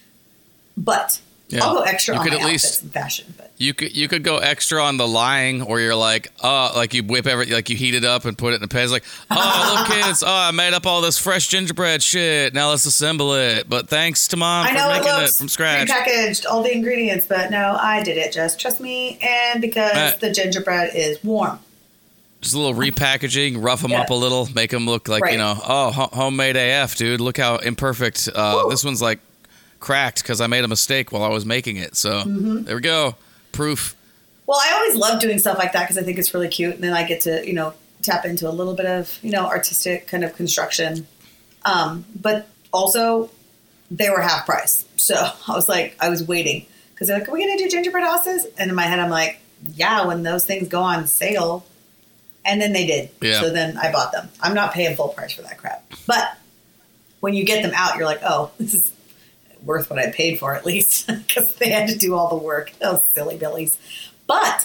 But Yeah. I'll go extra You on could my at outfits least- and fashion. But You could you could go extra on the lying, where you're like, oh, like you whip every, like you heat it up and put it in a pan. It's like, oh, look, kids, oh, I made up all this fresh gingerbread shit. Now let's assemble it. But thanks to mom I for know it making it looks from scratch. prepackaged, all the ingredients, but no, I did it. Just trust me, and because Uh, the gingerbread is warm. Just a little repackaging, rough them Yeah. up a little, make them look like, Right. you know, oh, ho- homemade A F, dude. Look how imperfect. Uh, Woo. this one's like cracked because I made a mistake while I was making it. So Mm-hmm. there we go. Proof. Well, I always love doing stuff like that because I think it's really cute, and then I get to, you know, tap into a little bit of, you know, artistic kind of construction. Um, but also, they were half price, so I was like, I was waiting because they're like, "Are we gonna do gingerbread houses?" And in my head, I'm like, "Yeah, when those things go on sale." And then they did. Yeah. So then I bought them. I'm not paying full price for that crap, but when you get them out, you're like, "Oh, this is worth what I paid for at least," because they had to do all the work. Those silly billies. But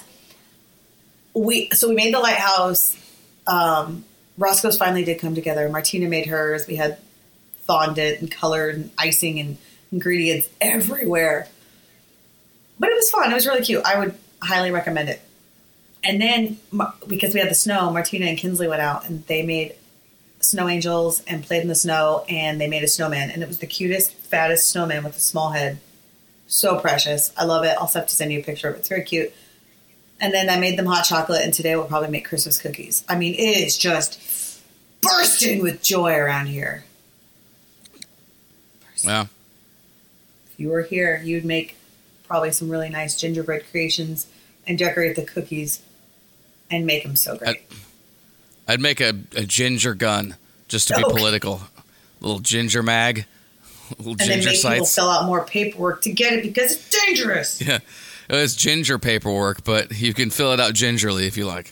we, so we made the lighthouse. Um, Roscoe's finally did come together. Martina made hers. We had fondant and colored and icing and ingredients everywhere. But it was fun. It was really cute. I would highly recommend it. And then, Ma- because we had the snow, Martina and Kinsley went out and they made snow angels and played in the snow, and they made a snowman. And it was the cutest, fattest snowman with a small head. So precious. I love it. I'll have to send you a picture of it. It's very cute. And then I made them hot chocolate, and today we'll probably make Christmas cookies. I mean, it is just bursting with joy around here. Yeah. If you were here, you'd make probably some really nice gingerbread creations and decorate the cookies and make them so great. I'd make a, a ginger gun just to be Okay. political. Little ginger mag. little and then ginger make people sites. fill out more paperwork to get it because it's dangerous. Yeah, it's ginger paperwork, but you can fill it out gingerly if you like.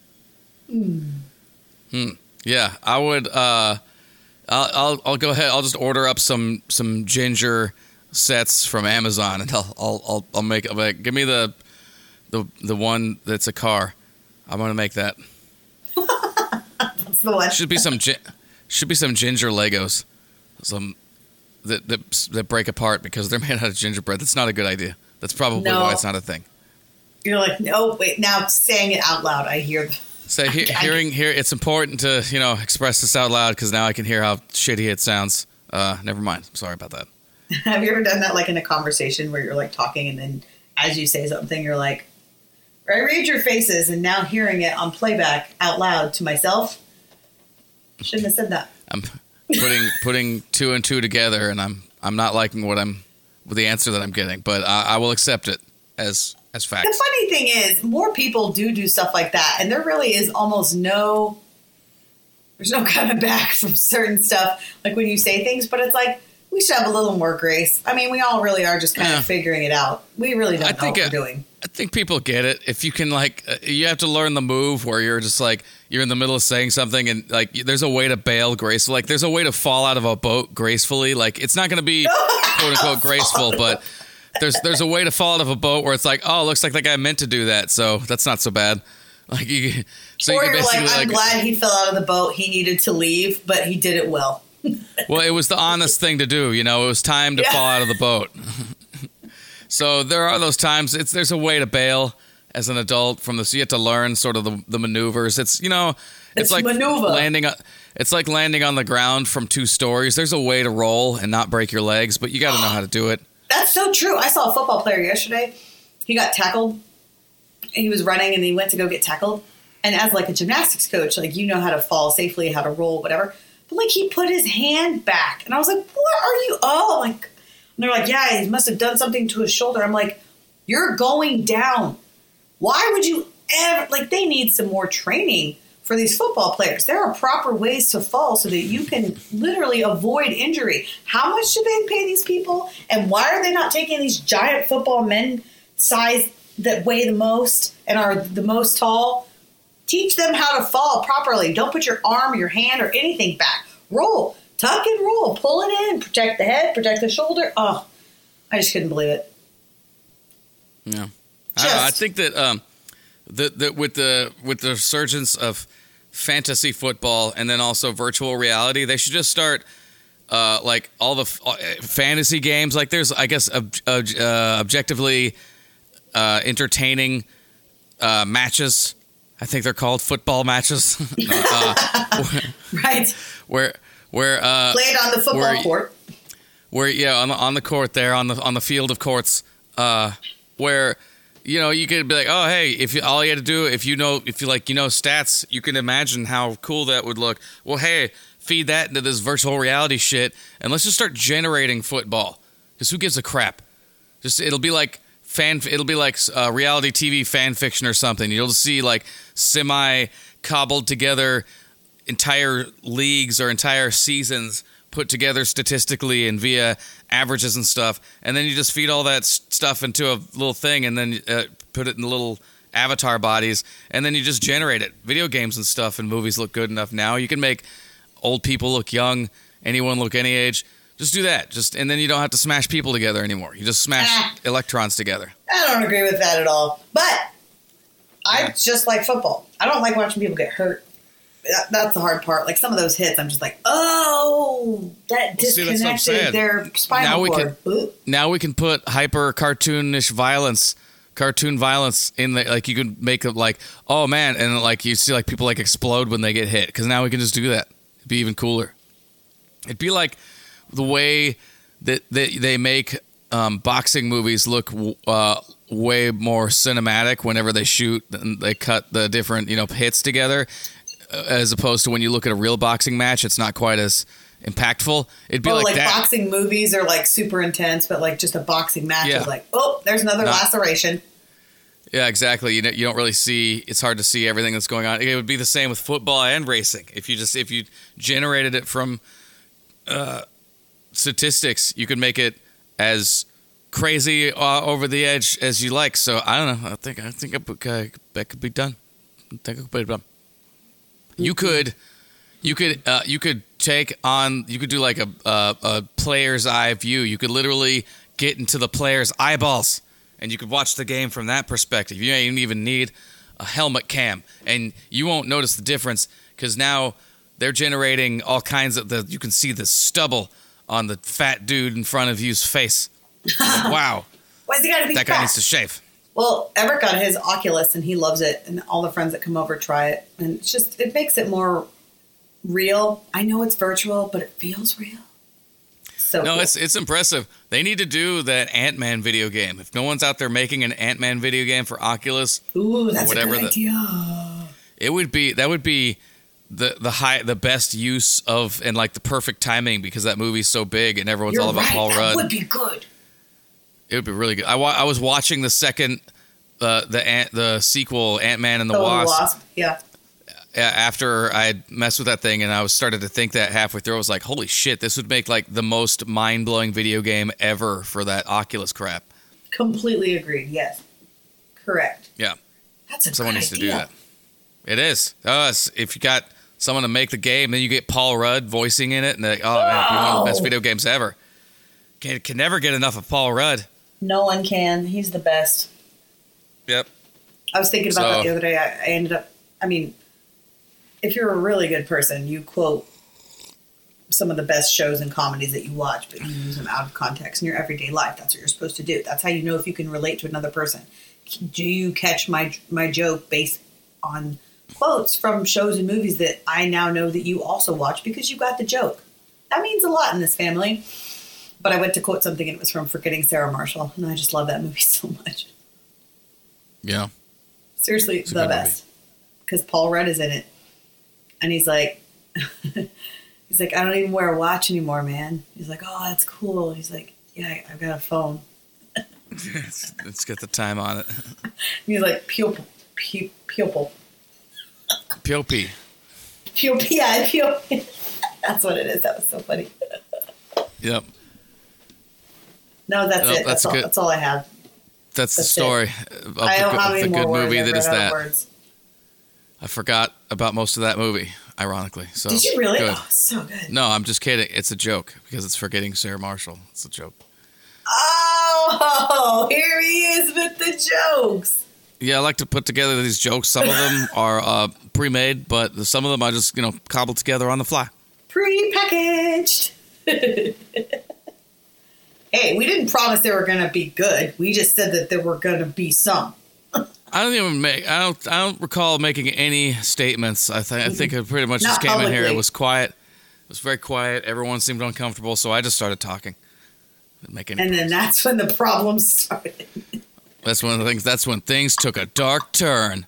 Mm. Hmm. Yeah, I would. Uh, I'll, I'll I'll go ahead. I'll just order up some some ginger sets from Amazon, and I'll I'll I'll, I'll make. I'll make give me the the the one that's a car. I'm gonna make that. That's the one. Should be some gi- should be some ginger Legos, some that that that break apart because they're made out of gingerbread. That's not a good idea. That's probably No. why it's not a thing. You're like, no, wait. Now saying it out loud, I hear. So he, hearing here, it's important to you know express this out loud because now I can hear how shitty it sounds. Uh, never mind. Sorry about that. Have you ever done that, like in a conversation where you're like talking, and then as you say something, you're like, I read your faces, and now hearing it on playback out loud to myself, shouldn't have said that. I'm putting putting two and two together, and I'm I'm not liking what I'm with the answer that I'm getting, but I, I will accept it as as The facts. funny thing is, more people do do stuff like that, and there really is almost no, there's no coming back from certain stuff, like when you say things, but it's like, we should have a little more grace. I mean, we all really are just kind Yeah. of figuring it out. We really don't I know think, what uh, we're doing. I think people get it. If you can, like, uh, you have to learn the move where you're just like, you're in the middle of saying something and, like, there's a way to bail gracefully. Like, there's a way to fall out of a boat gracefully. Like, it's not going to be quote unquote graceful, but there's there's a way to fall out of a boat where it's like, oh, it looks like that guy meant to do that. So that's not so bad. Like, you, so Or you can you're like, basically, I'm like, glad he fell out of the boat. He needed to leave, but he did it well. well, it was the honest thing to do. You know, it was time to Yeah. fall out of the boat. So there are those times. It's there's a way to bail as an adult from this. You have to learn sort of the, the maneuvers. It's you know, it's, It's like maneuver. landing. on- It's like landing on the ground from two stories. There's a way to roll and not break your legs, but you got to know how to do it. That's so true. I saw a football player yesterday. He got tackled. He was running and he went to go get tackled. And as like a gymnastics coach, like you know how to fall safely, how to roll, whatever. But like he put his hand back, and I was like, "What are you?" Oh, like and they're like, "Yeah, he must have done something to his shoulder." I'm like, "You're going down. Why would you ever like?" They need some more training for these football players. There are proper ways to fall so that you can literally avoid injury. How much do they pay these people? And why are they not taking these giant football men size that weigh the most and are the most tall? Teach them how to fall properly. Don't put your arm, your hand, or anything back. Roll. Tuck and roll. Pull it in. Protect the head. Protect the shoulder. Oh, I just couldn't believe it. Yeah, I, don't know, I Just- think that um, the, the with the with the resurgence of fantasy football and then also virtual reality, they should just start uh, like all the f- uh, fantasy games. Like there's, I guess, ob- ob- uh, objectively uh, entertaining uh, matches. I think they're called football matches. uh, Right. where where uh, Play it on the football where- court. where yeah on the on the court there on the on the field of courts uh where you know you could be like, oh hey, if you, all you had to do, if you know if you like you know stats, you can imagine how cool that would look. Well, hey, feed that into this virtual reality shit and let's just start generating football, because who gives a crap? Just it'll be like fan it'll be like uh, reality T V fan fiction or something. You'll see like semi cobbled together entire leagues or entire seasons put together statistically and via averages and stuff, and then you just feed all that s- stuff into a little thing and then uh, put it in little avatar bodies, and then you just generate it. Video games and stuff and movies look good enough now. You can make old people look young, anyone look any age. Just do that. Just and then you don't have to smash people together anymore. You just smash Ah. electrons together. I don't agree with that at all. But I Yeah. just like football. I don't like watching people get hurt. That, that's the hard part. Like some of those hits, I'm just like, oh, that Well, see, that's what I'm disconnected saying. their spinal Now we cord. Ooh. Now we can put hyper cartoonish violence, cartoon violence in the like. You can make it like, oh man, and like you see like people like explode when they get hit, because now we can just do that. It'd be even cooler. It'd be like the way that that they make um, boxing movies look uh, way more cinematic whenever they shoot and they cut the different you know hits together, as opposed to when you look at a real boxing match, it's not quite as impactful. It'd be Oh, like, like, that. boxing movies are like super intense, but like just a boxing match Yeah. is like, oh, there's another Not- laceration. Yeah, exactly. You don't- you don't really see. It's hard to see everything that's going on. It would be the same with football and racing. If you just if you generated it from uh, statistics, you could make it as crazy uh, over the edge as you like. So I don't know. I think I think uh, that could be done. I think it could be done. You could, you could, uh, you could take on. You could do like a, a a player's eye view. You could literally get into the player's eyeballs, and you could watch the game from that perspective. You don't even need a helmet cam, and you won't notice the difference because now they're generating all kinds of the. You can see the stubble on the fat dude in front of you's face. Like, wow, why's he gotta be that fat? guy needs to shave. Well, Everett got his Oculus and he loves it, and all the friends that come over try it, and it's just it makes it more real. I know it's virtual, but it feels real. So no, cool. it's it's impressive. They need to do that Ant-Man video game. If no one's out there making an Ant-Man video game for Oculus, ooh, that's whatever a good the, idea. It would be that would be the the high the best use of and like the perfect timing because that movie's so big and everyone's You're all about right, Paul that Rudd. would be good. It would be really good. I, wa- I was watching the second uh, the Ant- the sequel Ant-Man and the Oh, Wasp. Wasp, yeah. After I messed with that thing and I was started to think that halfway through, I was like, holy shit, this would make like the most mind-blowing video game ever for that Oculus crap. Completely agreed. Yes, correct. Yeah. That's a Someone good needs to idea. do that. It is. Uh, if you got someone to make the game, then you get Paul Rudd voicing in it, and they're like, oh, man, it'd be one of the best video games ever. Can, can never get enough of Paul Rudd. No one can. He's the best. Yep. I was thinking about So- that the other day. I, I ended up, I mean, if you're a really good person, you quote some of the best shows and comedies that you watch, but you use them out of context in your everyday life. That's what you're supposed to do. That's how you know if you can relate to another person. Do you catch my my joke based on quotes from shows and movies that I now know that you also watch because you got the joke? That means a lot in this family. But I went to quote something and it was from Forgetting Sarah Marshall, and I just love that movie so much. Yeah. Seriously, It's a the good best. Because Paul Rudd is in it. And he's like, he's like, I don't even wear a watch anymore, man. He's like, oh, that's cool. He's like, yeah, I- I've got a phone. let's, let's get the time on it. And he's like, pupil, pu- pupil, Piopi. pupil, yeah, pupil. That's what it is. That was so funny. Yep. No, that's Nope, it. That's, that's all. good. That's all I have. That's the That's story of I the, don't good- have of any the more good words. movie I've that run is out of that. words. I forgot about most of that movie, ironically. So Did you really? Good. Oh, so good. No, I'm just kidding. It's a joke because it's Forgetting Sarah Marshall. It's a joke. Oh, here he is with the jokes. Yeah, I like to put together these jokes. Some of them are uh, pre-made, but some of them I just, you know, cobble together on the fly. Pre-packaged. Hey, we didn't promise they were going to be good. We just said that there were going to be some. I don't even make. I don't. I don't recall making any statements. I think. I think I pretty much Not just came in here. It publicly. was quiet. It was very quiet. Everyone seemed uncomfortable, so I just started talking. Didn't make any And then promises. that's when the problem started. That's one of the things. That's when things took a dark turn.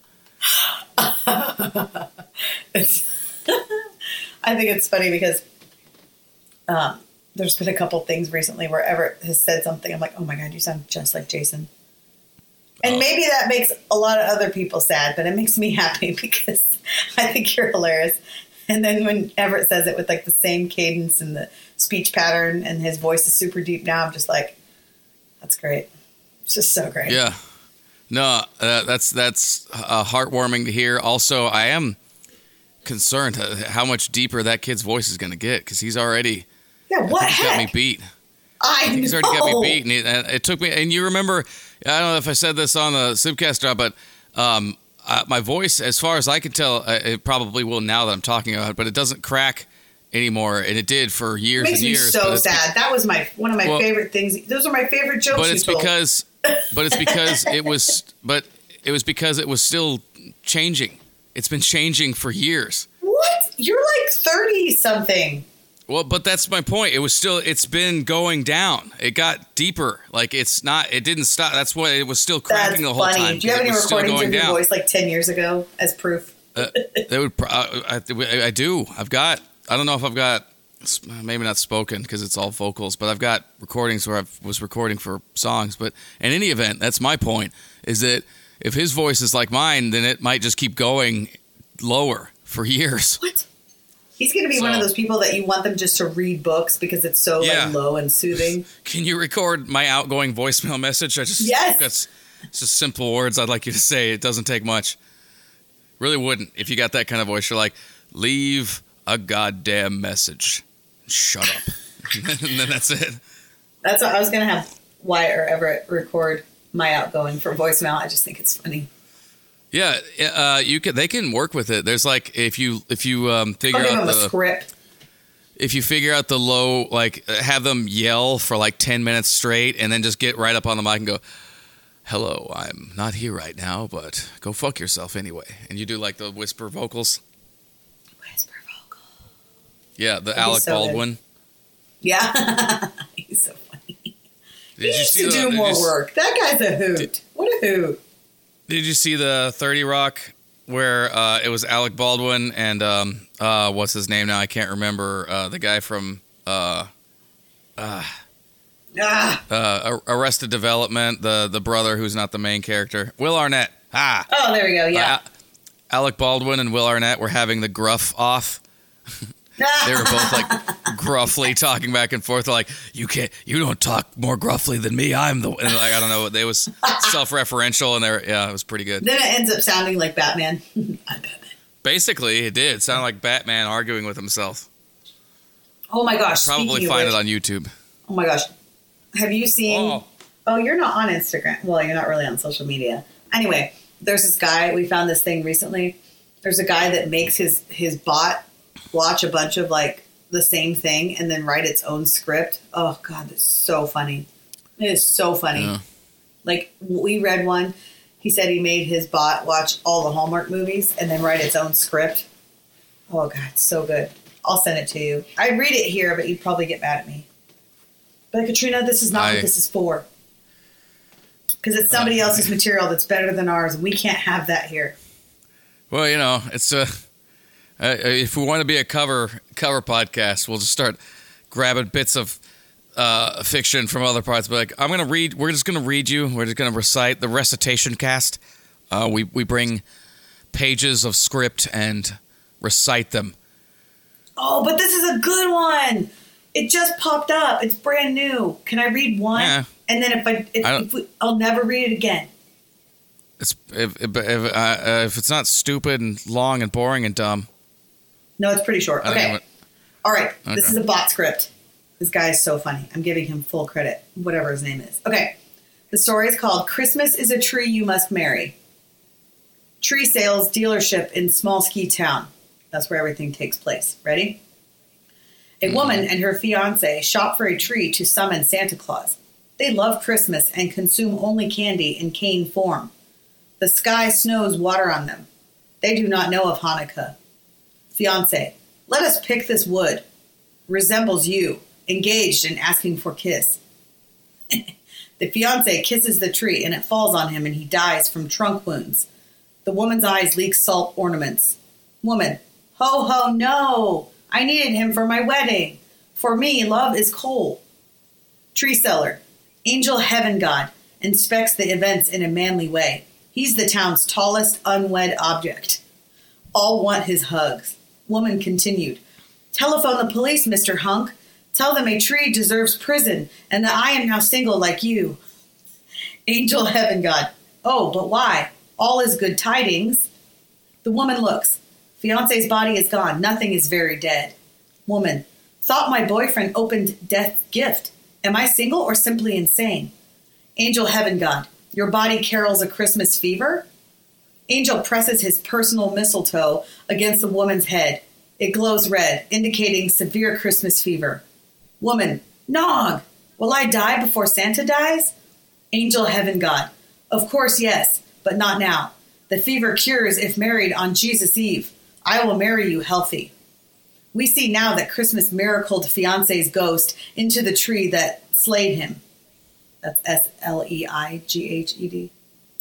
It's I think it's funny because um, there's been a couple things recently where Everett has said something. I'm like, oh my God, you sound just like Jason. And Oh. maybe that makes a lot of other people sad, but it makes me happy because I think you're hilarious. And then when Everett says it with like the same cadence and the speech pattern and his voice is super deep now, I'm just like, that's great. It's just so great. Yeah. No, uh, that's that's uh, heartwarming to hear. Also, I am concerned uh, how much deeper that kid's voice is going to get because he's already Yeah, what he's got me heck? beat. I, I think he's already got know. me beat, and it, and it took me. And you remember, I don't know if I said this on the Sibcast job, but um, uh, my voice, as far as I can tell, uh, it probably will now that I'm talking about it, but it doesn't crack anymore, and it did for years It makes and me years. so but it's be- sad. That was my one of my Well- favorite things. Those are my favorite jokes. but you it's told. because, but it's because it was, but it was because it was still changing. It's been changing for years. What? You're like thirty something. Well, but that's my point. It was still, it's been going down. It got deeper. Like it's not, it didn't stop. That's why it was still That's cracking the whole funny. time. Do you have It any was still recordings going of your down. voice like ten years ago as proof? Uh, they would. pro- I, I, I do. I've got. I don't know if I've got. Maybe not spoken because it's all vocals, but I've got recordings where I was recording for songs. But in any event, that's my point. Is that if his voice is like mine, then it might just keep going lower for years. What? He's going to be So- one of those people that you want them just to read books because it's so Yeah. like low and soothing. Can you record my outgoing voicemail message? I just Yes. That's it's just simple words I'd like you to say. It doesn't take much. Really wouldn't. If you got that kind of voice, you're like, leave a goddamn message. Shut up. And then that's it. That's what I was going to have Wyatt or Everett record my outgoing for voicemail. I just think it's funny. Yeah, uh, you can. They can work with it. There's like if you if you um, figure I'll give out him a the script. if you figure out the low, like have them yell for like ten minutes straight, and then just get right up on the mic and go, "Hello, I'm not here right now, but go fuck yourself anyway." And you do like the whisper vocals. Whisper vocal. Yeah, the That'd be Alec so good. Baldwin. Yeah. He's so funny. Did He you needs see to the, do did more you s- work. That guy's a hoot. What a hoot. Did you see the thirty Rock where uh, it was Alec Baldwin and um, uh, what's his name now? I can't remember. Uh, the guy from uh, Ah, uh, Arrested Development, the the brother who's not the main character, Will Arnett. Ah, oh, there we go. Yeah. Uh, Alec Baldwin and Will Arnett were having the gruff off. They were both like gruffly talking back and forth, like you can't, you don't talk more gruffly than me. I'm the, and like, I don't know. They was self-referential, and they were, yeah, it was pretty good. Then it ends up sounding like Batman. I'm Batman. Basically, it did sound like Batman arguing with himself. Oh my gosh. Probably speaking of find which- it on YouTube. Oh my gosh. Have you seen? Oh. Oh, you're not on Instagram. Well, you're not really on social media. Anyway, there's this guy. We found this thing recently. There's a guy that makes his his bot watch a bunch of like the same thing and then write its own script. Oh God, that's so funny. It is so funny. Yeah. Like we read one. He said he made his bot watch all the Hallmark movies and then write its own script. Oh God, it's so good. I'll send it to you. I'd read it here, but you'd probably get mad at me. But Katrina, this is not I- what this is for. Because it's somebody Uh, else's material that's better than ours. We can't have that here. Well, you know, it's uh, uh, if we want to be a cover cover podcast, we'll just start grabbing bits of uh, fiction from other parts. But like, I'm gonna read. We're just gonna read you. We're just gonna recite the recitation cast. Uh, we we bring pages of script and recite them. Oh, but this is a good one. It just popped up. It's brand new. Can I read one? Yeah. And then if I, if, I don't- if we, I'll never read it again. It's if if, if, uh, uh, if it's not stupid and long and boring and dumb. No, it's pretty short. I think Okay. I'm gonna- All right. This Okay. is a bot script. This guy is so funny. I'm giving him full credit, whatever his name is. Okay. The story is called Christmas is a Tree You Must Marry. Tree sales dealership in small ski town. That's where everything takes place. Ready? A woman and her fiance shop for a tree to summon Santa Claus. They love Christmas and consume only candy in cane form. The sky snows water on them. They do not know of Hanukkah. Fiance, let us pick this wood. Resembles you, engaged and asking for kiss. The fiance kisses the tree and it falls on him and he dies from trunk wounds. The woman's eyes leak salt ornaments. Woman, ho ho no! I needed him for my wedding. For me, love is coal. Tree seller, angel heaven god, inspects the events in a manly way. He's the town's tallest unwed object. All want his hugs. Woman continued, telephone the police, Mister Hunk. Tell them a tree deserves prison and that I am now single like you. Angel heaven god, oh, but why? All is good tidings. The woman looks. Fiance's body is gone. Nothing is very dead. Woman, thought my boyfriend opened death's gift. Am I single or simply insane? Angel heaven god, your body carols a Christmas fever? Angel presses his personal mistletoe against the woman's head. It glows red, indicating severe Christmas fever. Woman, nog, will I die before Santa dies? Angel heaven god, of course yes, but not now. The fever cures if married on Jesus Eve. I will marry you healthy. We see now that Christmas miracled fiance's ghost into the tree that slayed him. That's S L E I G H E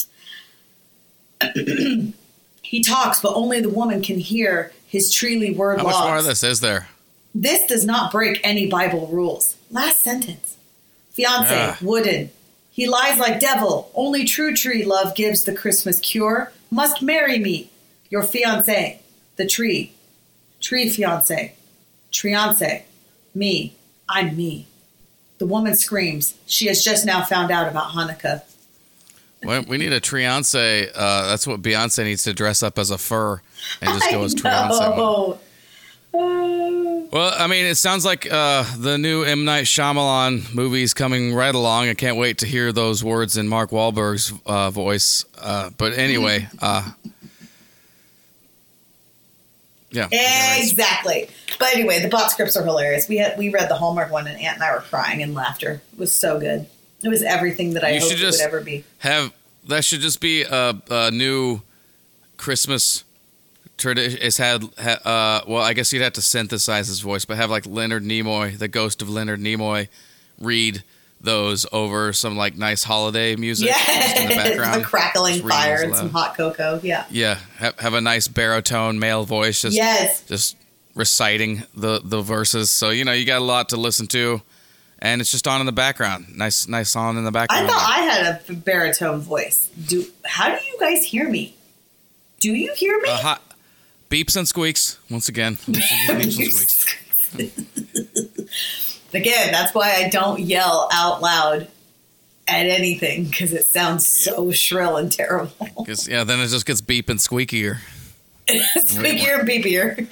D. He talks, but only the woman can hear his treely word How much logs. more of this is there? This does not break any Bible rules. Last sentence. Fiance, Ah. wooden. He lies like devil. Only true tree love gives the Christmas cure. Must marry me. Your fiance, the tree. Tree fiance. Triance. Me. I'm me. The woman screams. She has just now found out about Hanukkah. Well, we need a Triance. Uh, that's what Beyonce needs to dress up as a fur and just go I as Triance. know. Well, I mean, it sounds like uh, the new M. Night Shyamalan movie is coming right along. I can't wait to hear those words in Mark Wahlberg's uh, voice. Uh, but anyway, uh, yeah. Exactly. But anyway, the bot scripts are hilarious. We had we read the Hallmark one, and Aunt and I were crying in laughter. It was so good. It was everything that I You hoped should it would just ever be. Have that should just be a, a new Christmas tradition. It's had ha, uh, well, I guess you'd have to synthesize his voice, but have like Leonard Nimoy, the ghost of Leonard Nimoy, read those over some like nice holiday music just in the Yeah, background. the crackling Just reading fire those and some aloud. hot cocoa. Yeah. Yeah, have, have a nice baritone male voice. Just Yes. just reciting the the verses. So you know you got a lot to listen to. And it's just on in the background. Nice, nice on in the I background. thought I had a baritone voice. Do how do you guys hear me? Do you hear me? Uh, hot beeps and squeaks once again. Beeps and squeaks. Again, that's why I don't yell out loud at anything because it sounds so shrill and terrible. 'Cause, yeah, then it just gets beep and squeakier. Squeakier, beepier.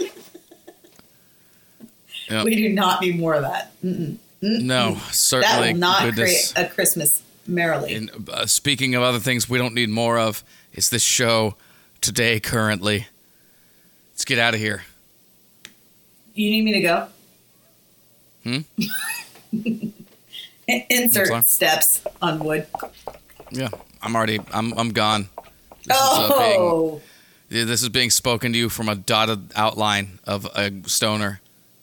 Yep. We do not need more of that. Mm-mm. No, That certainly. will not goodness. create a Christmas merrily. And, uh, speaking of other things we don't need more of, is this show today currently. Let's get out of here. You need me to go? Hmm? Insert I'm sorry? steps on wood. Yeah, I'm already. I'm. I'm gone. This is, uh, Oh, being, yeah, this is being spoken to you from a dotted outline of a stoner.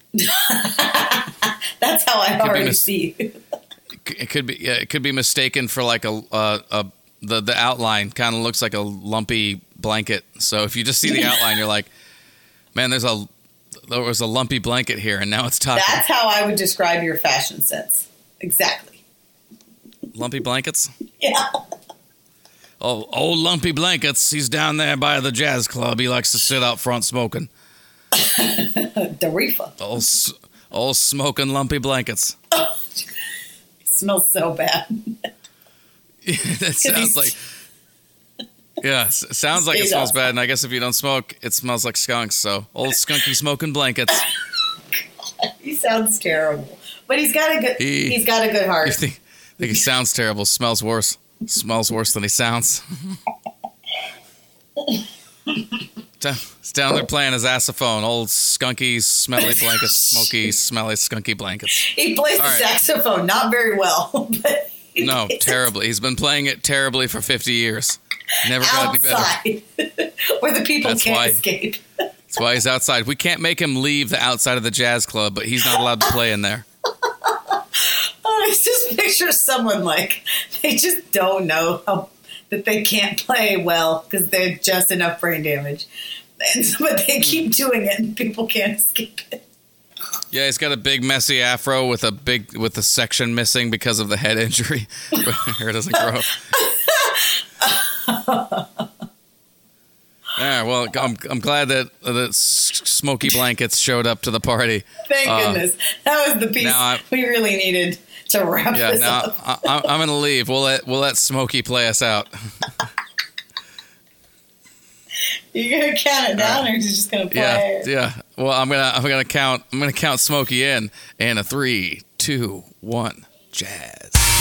that's how I be already mis- see you. It could be. Yeah, it could be mistaken for like a uh, a the the outline kind of looks like a lumpy blanket. So if you just see the outline, you're like, man, there's a there was a lumpy blanket here, and now it's talking. That's how I would describe your fashion sense. Exactly. Lumpy blankets. Yeah. Oh, old lumpy blankets. He's down there by the jazz club. He likes to sit out front smoking. The reefer. Old, s- old smoking lumpy blankets. It smells so bad. That sounds like. Yeah, s- sounds like it Stays smells outside. bad. And I guess if you don't smoke, it smells like skunks. So old skunky smoking blankets. He sounds terrible, but he's got a good. He- he's got a good heart. You think, think he sounds terrible? Smells worse. Smells worse than he sounds. It's down there playing his saxophone. Old skunky, smelly blankets. Smoky, smelly, skunky blankets. He plays All the right. saxophone, not very well, but he No, plays it terribly. He's been playing it terribly for fifty years. Never got any better. outside, where the people That's can't why- escape. That's why he's outside. We can't make him leave the outside of the jazz club, but he's not allowed to play in there. Oh, I just picture someone like they just don't know how, that they can't play well because they're just enough brain damage, and, but they keep doing it and people can't escape it. Yeah, he's got a big messy afro with a big with a section missing because of the head injury. Hair doesn't grow. Yeah, well, I'm I'm glad that the S- Smoky Blankets showed up to the party. Thank Uh, goodness. That was the piece now I- we really needed to wrap Yeah, this now up. I, I, I'm gonna leave. We'll let we'll let Smokey play us out. You're gonna count it down, or you're just gonna play? Yeah, yeah. Well, I'm gonna I'm gonna count I'm gonna count Smokey in, and a three, two, one, jazz.